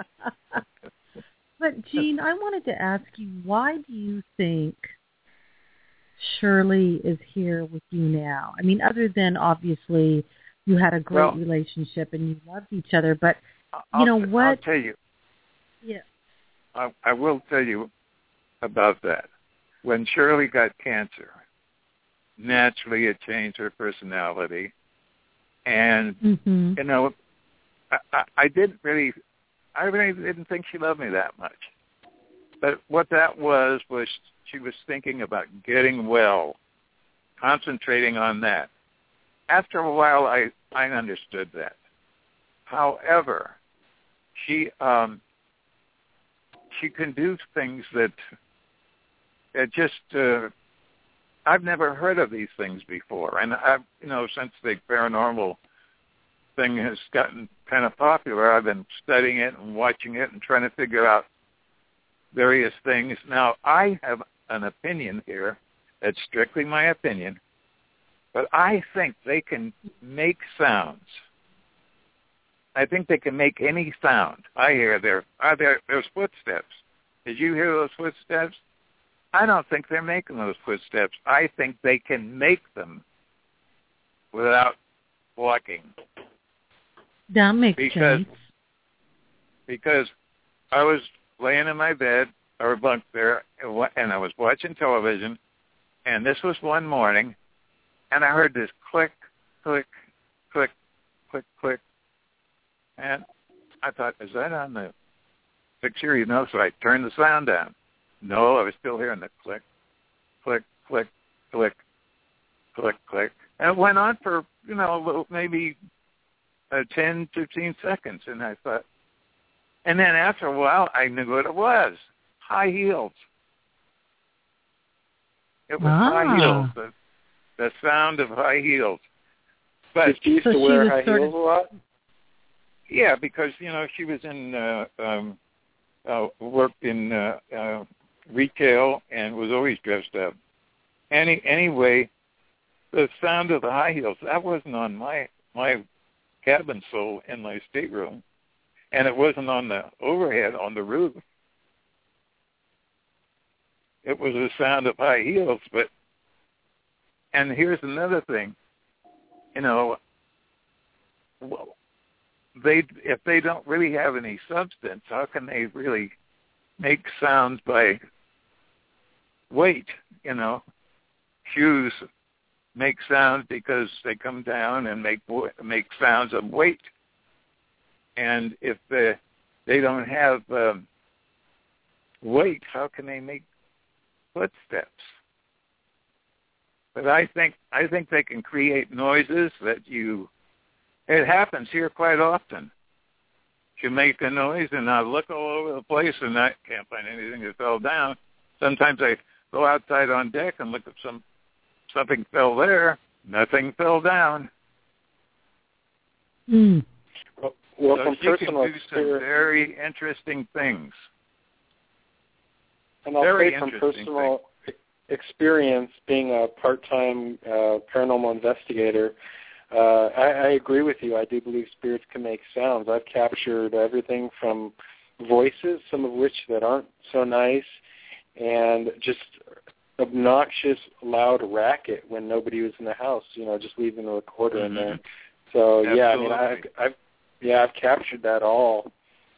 But Gene, I wanted to ask you, why do you think Shirley is here with you now? I mean, other than obviously you had a great well, relationship and you loved each other, but I'll, you know what? I'll tell you. Yeah. I, I will tell you about that. When Shirley got cancer, naturally it changed her personality. And, mm-hmm. you know, I, I, I didn't really, I really didn't think she loved me that much. But what that was, was she was thinking about getting well, concentrating on that. After a while, I, I understood that. However, she um, she can do things that, that just, uh, I've never heard of these things before. And, I've, you know, since the paranormal thing has gotten kind of popular, I've been studying it and watching it and trying to figure out various things. Now, I have an opinion here that's strictly my opinion, but I think they can make sounds. I think they can make any sound. I hear there are there there's footsteps. Did you hear those footsteps? I don't think they're making those footsteps. I think they can make them without walking. That makes because, sense. Because I was laying in my bed or bunk there, and I was watching television, and this was one morning, and I heard this click, click, click, click, click, and I thought, is that on the picture? You know, so I turned the sound down. No, I was still hearing the click, click, click, click, click, click, and it went on for, you know, a little, maybe uh, ten, fifteen seconds, and I thought, and then after a while, I knew what it was. High heels. It was ah. high heels, the, the sound of high heels. But Did she used so to wear high sort heels of, a lot? Yeah, because, you know, she was in, uh, um, uh, worked in uh, uh, retail and was always dressed up. Any Anyway, the sound of the high heels, that wasn't on my, my cabin stool in my stateroom. And it wasn't on the overhead on the roof. It was the sound of high heels. But, and here's another thing, you know, they if they don't really have any substance, how can they really make sounds by weight? You know, shoes make sounds because they come down and make make sounds of weight. And if they, they don't have um, weight, how can they make footsteps? But I think I think they can create noises that you. It happens here quite often. You make a noise, and I look all over the place, and I can't find anything that fell down. Sometimes I go outside on deck and look at some something fell there. Nothing fell down. Mm. Well, well so from she personal can do some very interesting things. And I'll very say from personal things. experience, being a part-time uh, paranormal investigator, uh, I, I agree with you. I do believe spirits can make sounds. I've captured everything from voices, some of which that aren't so nice, and just obnoxious, loud racket when nobody was in the house. You know, just leaving the recorder mm-hmm. in there. So Absolutely. yeah, I mean, I've, I've yeah, I've captured that all.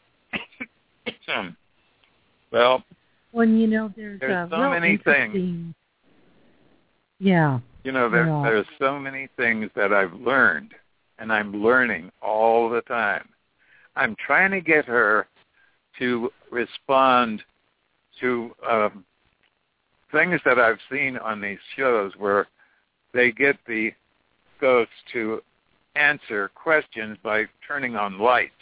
well, well, you know, there's, there's uh, so many things. Yeah. You know, there, yeah. there's so many things that I've learned, and I'm learning all the time. I'm trying to get her to respond to um, things that I've seen on these shows where they get the ghosts to answer questions by turning on lights.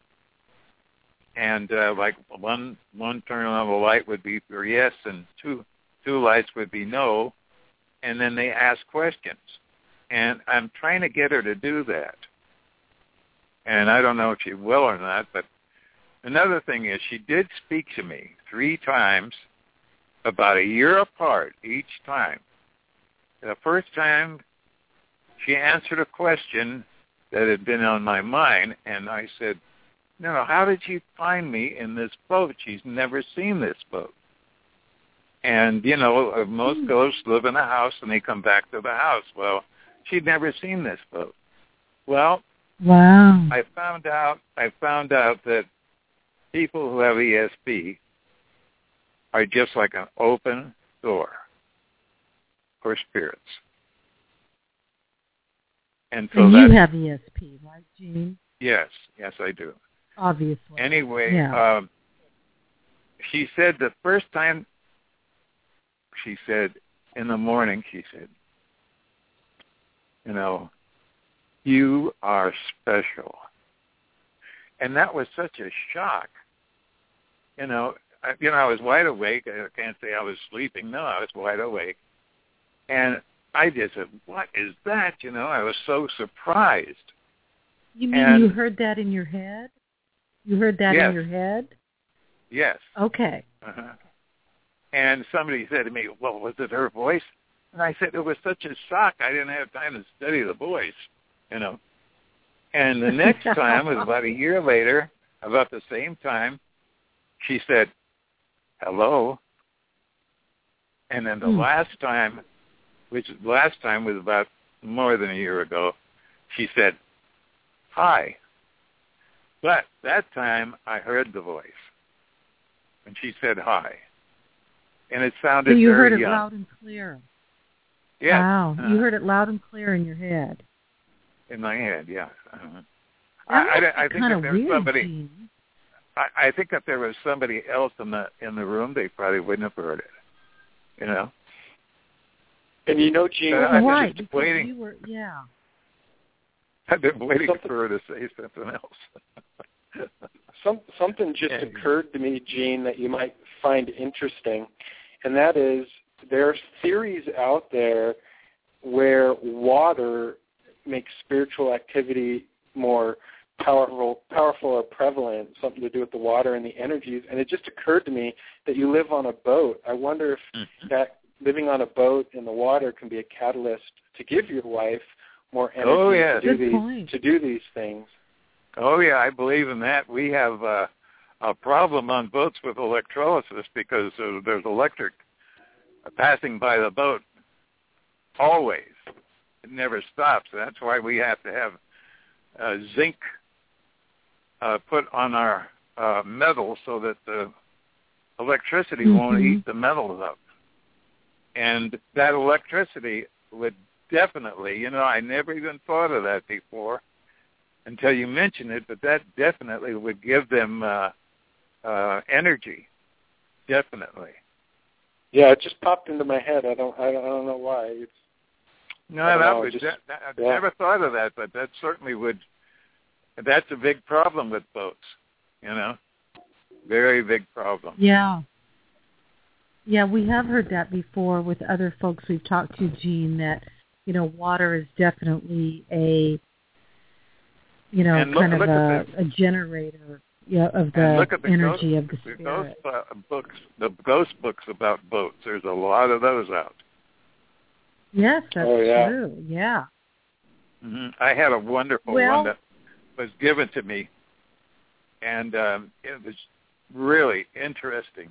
And uh, like one one turn on the light would be for yes, and two two lights would be no. And then they ask questions. And I'm trying to get her to do that. And I don't know if she will or not, but another thing is she did speak to me three times about a year apart each time. The first time she answered a question that had been on my mind, and I said, no, how did you find me in this boat? She's never seen this boat. And, you know, most ghosts live in a house and they come back to the house. Well, she'd never seen this boat. Well, Wow. I found out I found out that people who have E S P are just like an open door for spirits. And so and that, you have E S P, right, Gene? Yes, yes, I do. Obviously. Anyway, yeah. um, she said the first time, she said, in the morning, she said, you know, you are special. And that was such a shock. You know, I, you know, I was wide awake. I can't say I was sleeping. No, I was wide awake. And I just said, what is that? You know, I was so surprised. You mean and, you heard that in your head? You heard that yes. in your head? Yes. Okay. Uh-huh. And somebody said to me, well, was it her voice? And I said, it was such a shock, I didn't have time to study the voice, you know. And the next time was about a year later, about the same time, she said, hello. And then the mm. last time, which last time was about more than a year ago, she said, hi. But that time I heard the voice. And she said hi. And it sounded so you very heard it young. loud and clear. Yes. Wow. Uh, you heard it loud and clear in your head. In my head, yes. Uh-huh. That I, I, I must be think kind if of there was weird, somebody, Gene. I, I think if there was somebody else in the in the room, they probably wouldn't have heard it. You know. And you know, Gene, uh, I was right? just waiting. You were, yeah. I've been waiting something, for her to say something else. some, something just yeah. occurred to me, Gene, that you might find interesting, and that is there are theories out there where water makes spiritual activity more powerful, powerful or prevalent, something to do with the water and the energies. And it just occurred to me that you live on a boat. I wonder if mm-hmm. that living on a boat in the water can be a catalyst to give your wife more energy oh, yeah. to do Good these point. to do these things. Oh yeah, I believe in that. We have uh, a problem on boats with electrolysis because uh, there's electric passing by the boat always. It never stops. That's why we have to have uh, zinc uh, put on our uh, metal so that the electricity mm-hmm. won't eat the metals up. And that electricity would definitely, you know, I never even thought of that before until you mentioned it, but that definitely would give them uh, uh, energy, definitely. Yeah, it just popped into my head. I don't, I don't, I don't know why. It's, no, I that know, would. just, That, that, I yeah. never thought of that, but that certainly would. That's a big problem with boats, you know, very big problem. Yeah. Yeah, we have heard that before with other folks we've talked to, Gene, that, you know, water is definitely a, you know, And look- kind of look a, at a generator yeah, of And the, look at the energy ghost, of the the spirit. ghost uh, books, the ghost books about boats. There's a lot of those out. Yes, that's Oh, yeah. true. Yeah. Mm-hmm. I had a wonderful Well, one that was given to me, and um, it was really interesting.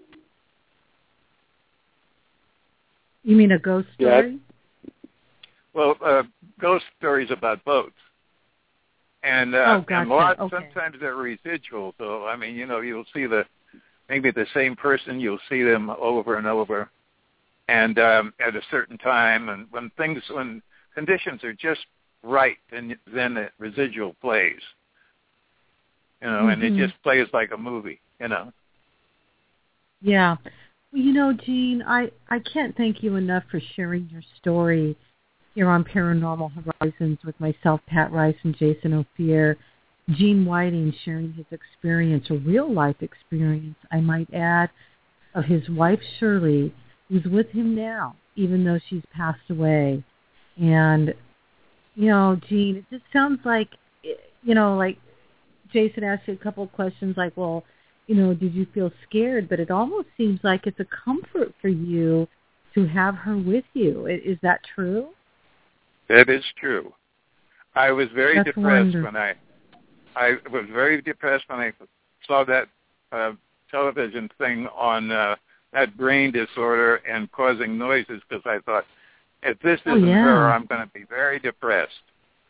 You mean a ghost Yeah. story? Well, uh, ghost stories about boats. And, uh, Oh, gotcha. and lots, Okay. sometimes they're residual. So, I mean, you know, you'll see the, maybe the same person, you'll see them over and over and um, at a certain time. And when things, when conditions are just right, then, then the residual plays, you know, mm-hmm. and it just plays like a movie, you know. Yeah. Well, you know, Gene, I, I can't thank you enough for sharing your story here on Paranormal Horizons with myself, Pat Rice, and Jason Ophir. Gene Whiting sharing his experience, a real-life experience, I might add, of his wife, Shirley, who's with him now, even though she's passed away. And, you know, Gene, it just sounds like, you know, like Jason asked you a couple of questions like, well, you know, did you feel scared? But it almost seems like it's a comfort for you to have her with you. Is that true? That is true. I was very That's depressed wonderful. when I, I was very depressed when I saw that uh, television thing on uh, that brain disorder and causing noises because I thought, if this Oh, isn't yeah. her, I'm going to be very depressed.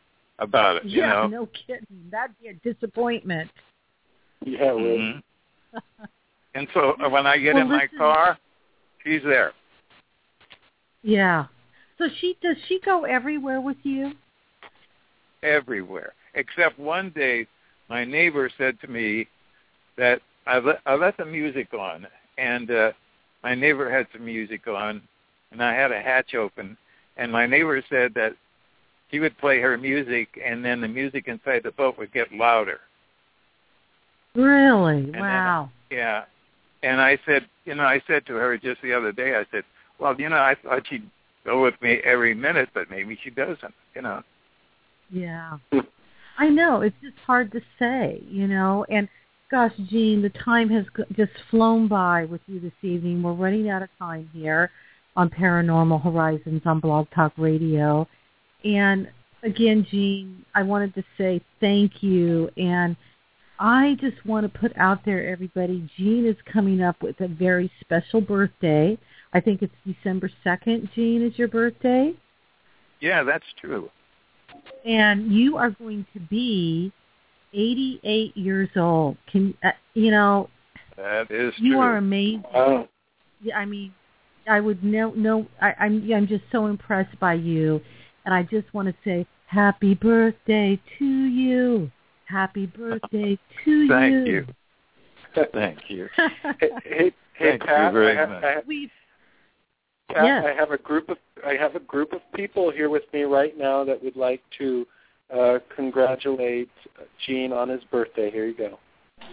about it. You yeah, know? no kidding. That'd be a disappointment. Yeah, really. Mm-hmm. And so uh, when I get well, in my listen, car, she's there. Yeah. So she does she go everywhere with you? Everywhere. Except one day, my neighbor said to me that I let, I let the music on, and uh, my neighbor had some music on, and I had a hatch open, and my neighbor said that she would play her music, and then the music inside the boat would get louder. Really? And wow. Then, yeah. And I said, you know, I said to her just the other day, I said, well, you know, I thought she'd go with me every minute, but maybe she doesn't, you know. Yeah. I know. It's just hard to say, you know. And, gosh, Jean, the time has just flown by with you this evening. We're running out of time here on Paranormal Horizons on Blog Talk Radio. And, again, Jean, I wanted to say thank you. And I just want to put out there, everybody, Jean is coming up with a very special birthday. I think it's December second, Jean, is your birthday. Yeah, that's true. And you are going to be eighty-eight years old. Can uh, you know? That is you true. are amazing. Wow. Yeah, I mean, I would know. No, I, I'm. I'm just so impressed by you, and I just want to say happy birthday to you. Happy birthday to Thank you. you. Thank you. hey, hey, hey Thank Pat, you very I have, much. I have, We. Pat, Yes. I have a group of I have a group of people here with me right now that would like to uh, congratulate Gene on his birthday. Here you go.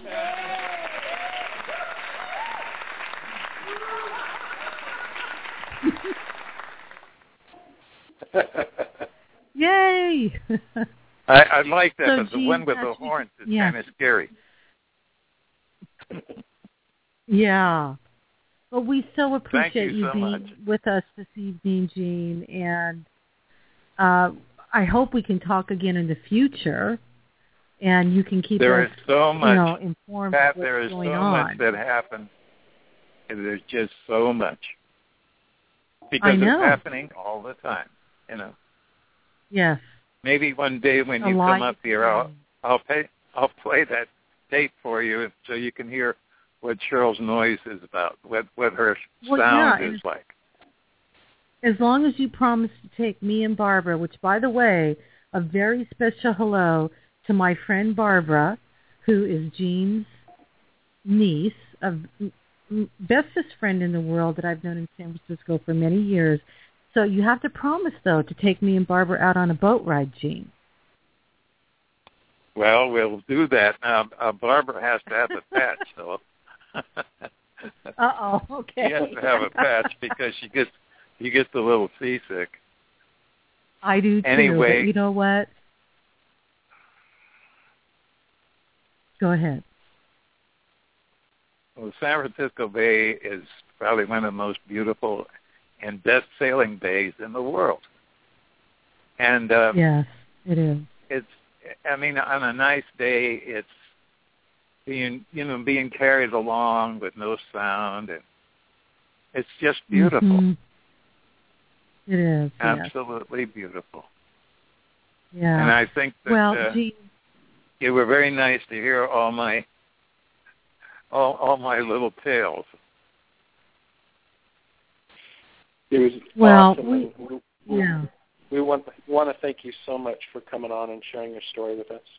Yay! I, I like that, So, but the Gene, one with the actually- horns is yeah. kind of scary. Yeah. Well, we so appreciate you so being much. with us this evening, Jean, and uh, I hope we can talk again in the future, and you can keep There us, is so you much, know, informed Pat, of what's there is going so on. much that happened. And there's just so much. Because I know. it's happening all the time, you know. Yes. Maybe one day when A you lot come up here, I'll I'll pay I'll play that tape for you so you can hear what Cheryl's noise is about, what what her Well, sound yeah, is like. As long as you promise to take me and Barbara, which, by the way, a very special hello to my friend Barbara, who is Jean's niece, a bestest friend in the world that I've known in San Francisco for many years. So you have to promise, though, to take me and Barbara out on a boat ride, Jean. Well, we'll do that. Now, uh, Barbara has to have a patch, though. Uh-oh, okay. She has to have a patch because she gets she gets a little seasick. I do, too. Anyway. But you know what? Go ahead. Well, San Francisco Bay is probably one of the most beautiful and best sailing bays in the world. And uh, Yes, it is. it's, I mean, on a nice day, it's being, you know, being carried along with no sound, and it's just beautiful. Mm-hmm. It is. Absolutely yes. beautiful. Yeah. And I think that well, uh, Jean, it were very nice to hear all my all, all my little tales. It was well, awesome. we, we, we, yeah. we want want to thank you so much for coming on and sharing your story with us.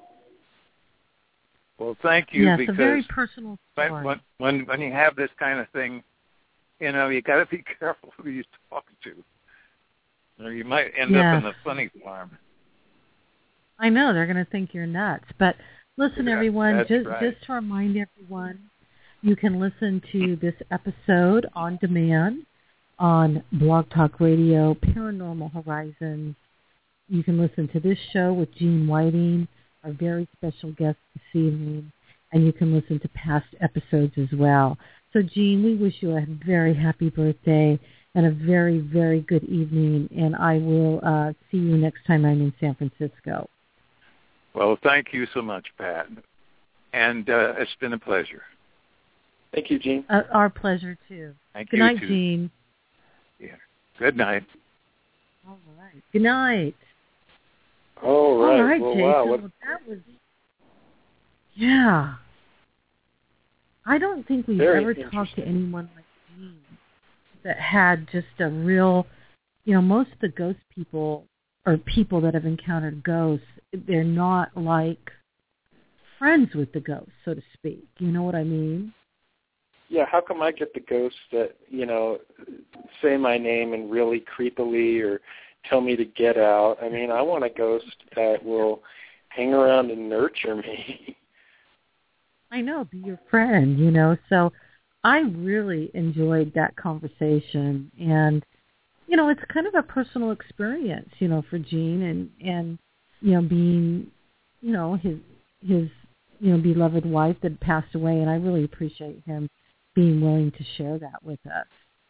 Well, thank you Yes, because a very personal story. when, when when you have this kind of thing, you know, you got to be careful who you talk to, or you might end yes. up in the funny farm. I know they're going to think you're nuts, but listen, Yeah, everyone. that's Just right. just to remind everyone, you can listen to this episode on demand on Blog Talk Radio, Paranormal Horizons. You can listen to this show with Gene Whiting, our very special guest this evening, and you can listen to past episodes as well. So, Gene, we wish you a very happy birthday and a very, very good evening, and I will uh, see you next time I'm in San Francisco. Well, thank you so much, Pat, and uh, it's been a pleasure. Thank you, Gene. Uh, our pleasure, too. Thank Good you, night, too. Gene. Yeah. Good night. All right. Good night. Oh, right. All right, well, Jason. wow. What... Well, that was, yeah. I don't think we've Very ever talked to anyone like Gene that had just a real, you know, most of the ghost people or people that have encountered ghosts, they're not like friends with the ghosts, so to speak. You know what I mean? Yeah, how come I get the ghosts that, you know, say my name and really creepily or tell me to get out? I mean, I want a ghost that will hang around and nurture me. I know, be your friend, you know. So I really enjoyed that conversation. And, you know, it's kind of a personal experience, you know, for Gene and, and you know, being, you know, his, his, you know, beloved wife that passed away. And I really appreciate him being willing to share that with us.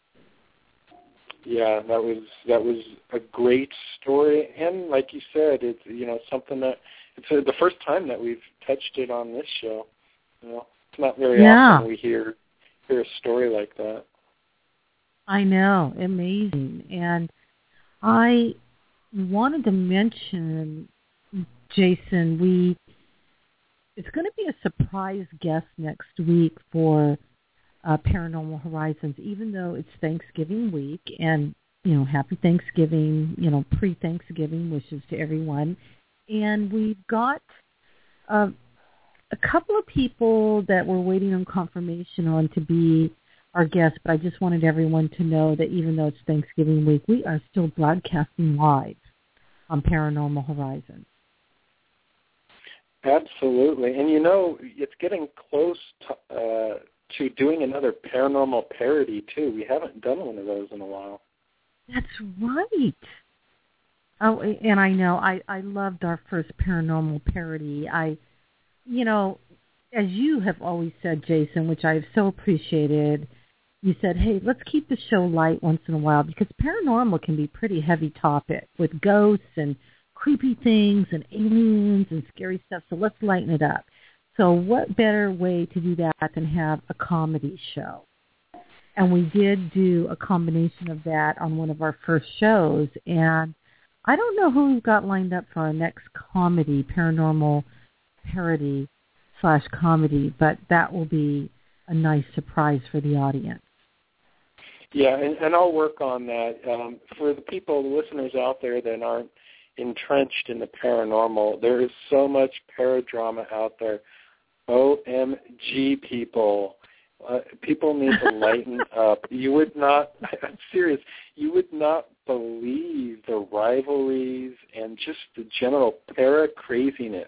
Yeah, that was that was a great story. And like you said, it's, you know, something that, it's the first time that we've touched it on this show. You know, it's not very yeah. often we hear hear a story like that. I know, amazing. And I wanted to mention, Jason, we it's going to be a surprise guest next week for uh, Paranormal Horizons, even though it's Thanksgiving week. And, you know, happy Thanksgiving, you know, pre-Thanksgiving wishes to everyone. And we've got uh, a couple of people that we're waiting on confirmation on to be our guests, but I just wanted everyone to know that even though it's Thanksgiving week, we are still broadcasting live on Paranormal Horizons. Absolutely. And, you know, it's getting close to, uh, to doing another paranormal parody, too. We haven't done one of those in a while. That's right. Oh, and I know, I, I loved our first paranormal parody. I, you know, as you have always said, Jason, which I've so appreciated, you said, hey, let's keep the show light once in a while because paranormal can be a pretty heavy topic with ghosts and creepy things and aliens and scary stuff, so let's lighten it up. So what better way to do that than have a comedy show? And we did do a combination of that on one of our first shows, and I don't know who we've got lined up for our next comedy, paranormal parody slash comedy, but that will be a nice surprise for the audience. Yeah, and, and I'll work on that. Um, for the people, the listeners out there that aren't entrenched in the paranormal, there is so much paradrama out there. O M G, people. Uh, people need to lighten up. You would not, I'm serious, you would not believe the rivalries and just the general para-craziness.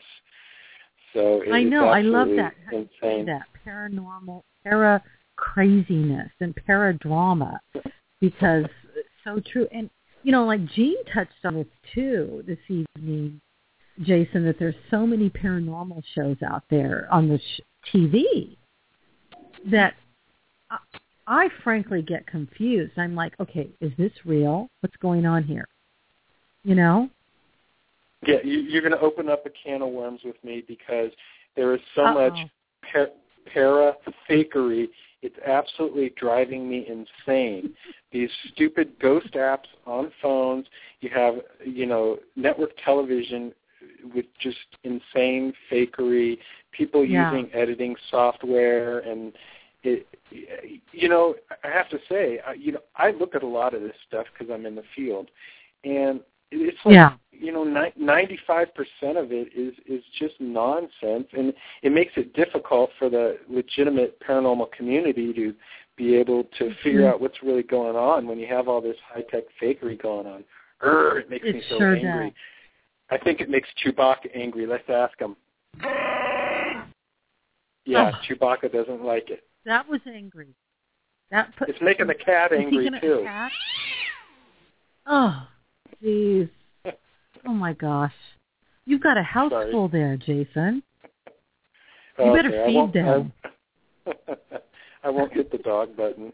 So it I know, is I love that. Insane. That paranormal, para-craziness and para-drama because it's so true. And, you know, like Gene touched on this too this evening, Jason, that there's so many paranormal shows out there on the sh- T V that I, I frankly get confused. I'm like, okay, is this real? What's going on here? You know? Yeah, you, you're going to open up a can of worms with me because there is so Uh-oh. much par- para-fakery. It's absolutely driving me insane. These stupid ghost apps on phones. You have, you know, network television with just insane fakery. People yeah. using editing software, and it, you know, I have to say, you know, I look at a lot of this stuff because I'm in the field, and it's like, yeah. you know, ninety-five percent of it is, is just nonsense, and it makes it difficult for the legitimate paranormal community to be able to figure mm-hmm. out what's really going on when you have all this high-tech fakery going on. Urgh, it makes it me so sure angry. Does. I think it makes Chewbacca angry. Let's ask him. Yeah, oh, Chewbacca doesn't like it. That was angry. That put, it's making the cat angry, too. Cat? Oh, jeez. Oh, my gosh. You've got a house Sorry. full there, Jason. You okay, better feed I won't, them. I, I won't hit the dog button.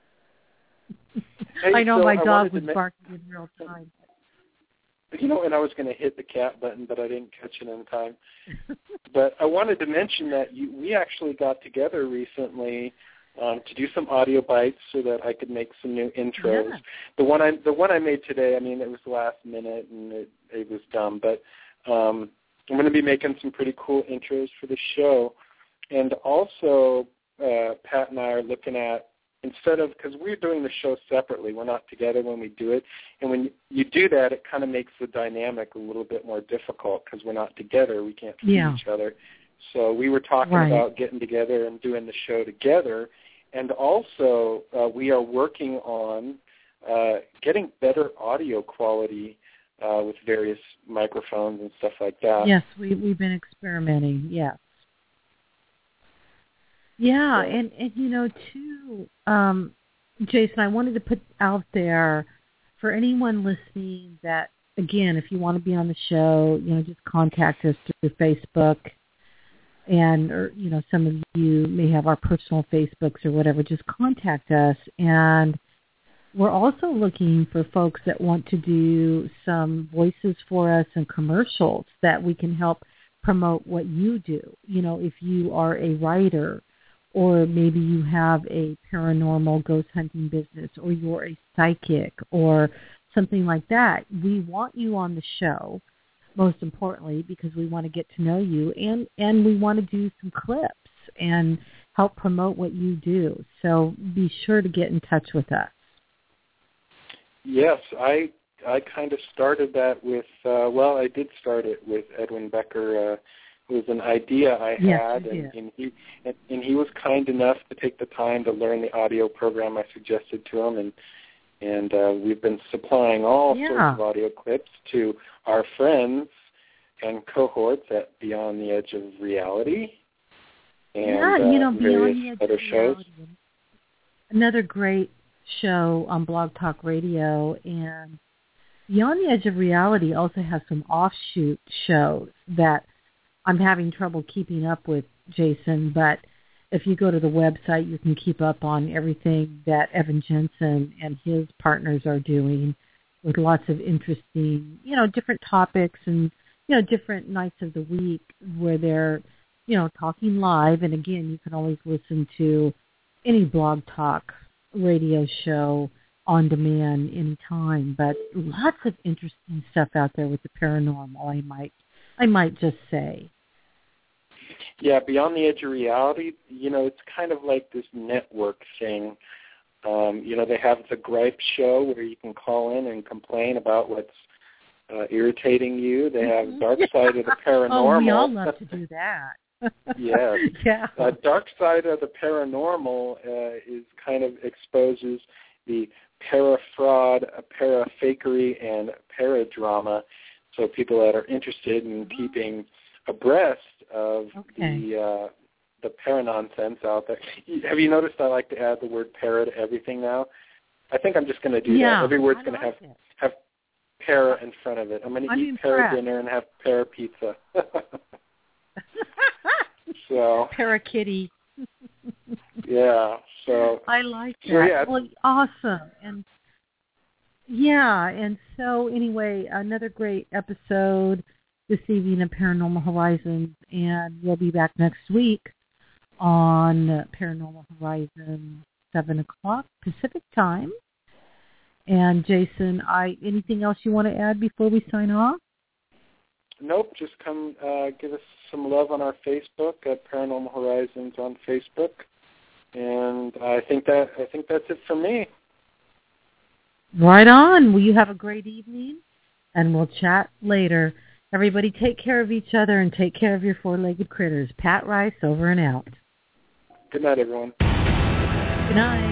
Hey, I know so my I dog was ma- barking in real time. You know, and I was going to hit the cat button, but I didn't catch it in time. But I wanted to mention that you, we actually got together recently um, to do some audio bites so that I could make some new intros. Yeah. The one I the one I made today, I mean, it was last minute and it, it was dumb, but Um, I'm going to be making some pretty cool intros for the show. And also, uh, Pat and I are looking at, instead of, because we're doing the show separately, we're not together when we do it. And when you do that, it kind of makes the dynamic a little bit more difficult because we're not together. We can't see yeah. each other. So we were talking right. about getting together and doing the show together. And also, uh, we are working on uh, getting better audio quality uh, with various microphones and stuff like that. Yes, we, we've been experimenting, yes. Yeah, so, and, and, you know, too, um, Jason, I wanted to put out there for anyone listening that, again, if you want to be on the show, you know, just contact us through Facebook. And, or, you know, some of you may have our personal Facebooks or whatever. Just contact us. And we're also looking for folks that want to do some voices for us and commercials that we can help promote what you do. You know, if you are a writer, or maybe you have a paranormal ghost hunting business, or you're a psychic, or something like that, we want you on the show. Most importantly, because we want to get to know you, and, and we want to do some clips and help promote what you do. So be sure to get in touch with us. Yes, I I kind of started that with, uh, well, I did start it with Edwin Becker. Uh, it was an idea I yes, had, you and, did. and, he, and, and he was kind enough to take the time to learn the audio program I suggested to him, and And uh, we've been supplying all yeah. sorts of audio clips to our friends and cohorts at Beyond the Edge of Reality and yeah, you know, uh, Beyond various the Edge other of shows. Reality. Another great show on Blog Talk Radio. And Beyond the Edge of Reality also has some offshoot shows that I'm having trouble keeping up with, Jason, but if you go to the website, you can keep up on everything that Evan Jensen and his partners are doing with lots of interesting, you know, different topics and, you know, different nights of the week where they're, you know, talking live. And again, you can always listen to any Blog Talk radio show on demand anytime. But lots of interesting stuff out there with the paranormal, I might, I might just say. Yeah, Beyond the Edge of Reality, you know, it's kind of like this network thing. Um, you know, they have the Gripe Show where you can call in and complain about what's uh, irritating you. They have Dark Side of the Paranormal. Oh, we all love to do that. Yes. Yeah. Uh, Dark Side of the Paranormal uh, is kind of exposes the para-fraud, para-fakery, and para-drama. So people that are interested in keeping abreast of okay. the uh, the para-nonsense out there. Have you noticed I like to add the word para to everything now? I think I'm just going to do yeah, that. Every word's going like to have it. have para in front of it. I'm going to eat para dinner and have para pizza. So para kitty. Yeah. So I like that. So yeah. Well, awesome. And yeah, and so anyway, another great episode this evening of Paranormal Horizons, and we'll be back next week on Paranormal Horizon, seven o'clock Pacific time. And Jason, I anything else you want to add before we sign off? Nope, just come uh, give us some love on our Facebook at Paranormal Horizons on Facebook, and I think that I think that's it for me. Right on. Well, you have a great evening, and we'll chat later. Everybody take care of each other and take care of your four-legged critters. Pat Rice, over and out. Good night, everyone. Good night.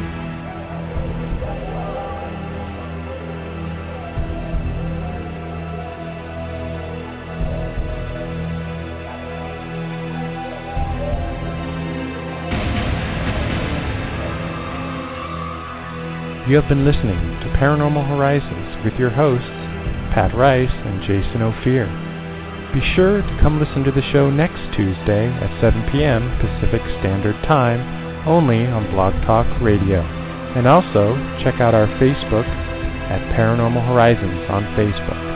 You have been listening to Paranormal Horizons with your hosts, Pat Rice and Jason Ophir. Be sure to come listen to the show next Tuesday at seven p.m. Pacific Standard Time, only on Blog Talk Radio. And also, check out our Facebook at Paranormal Horizons on Facebook.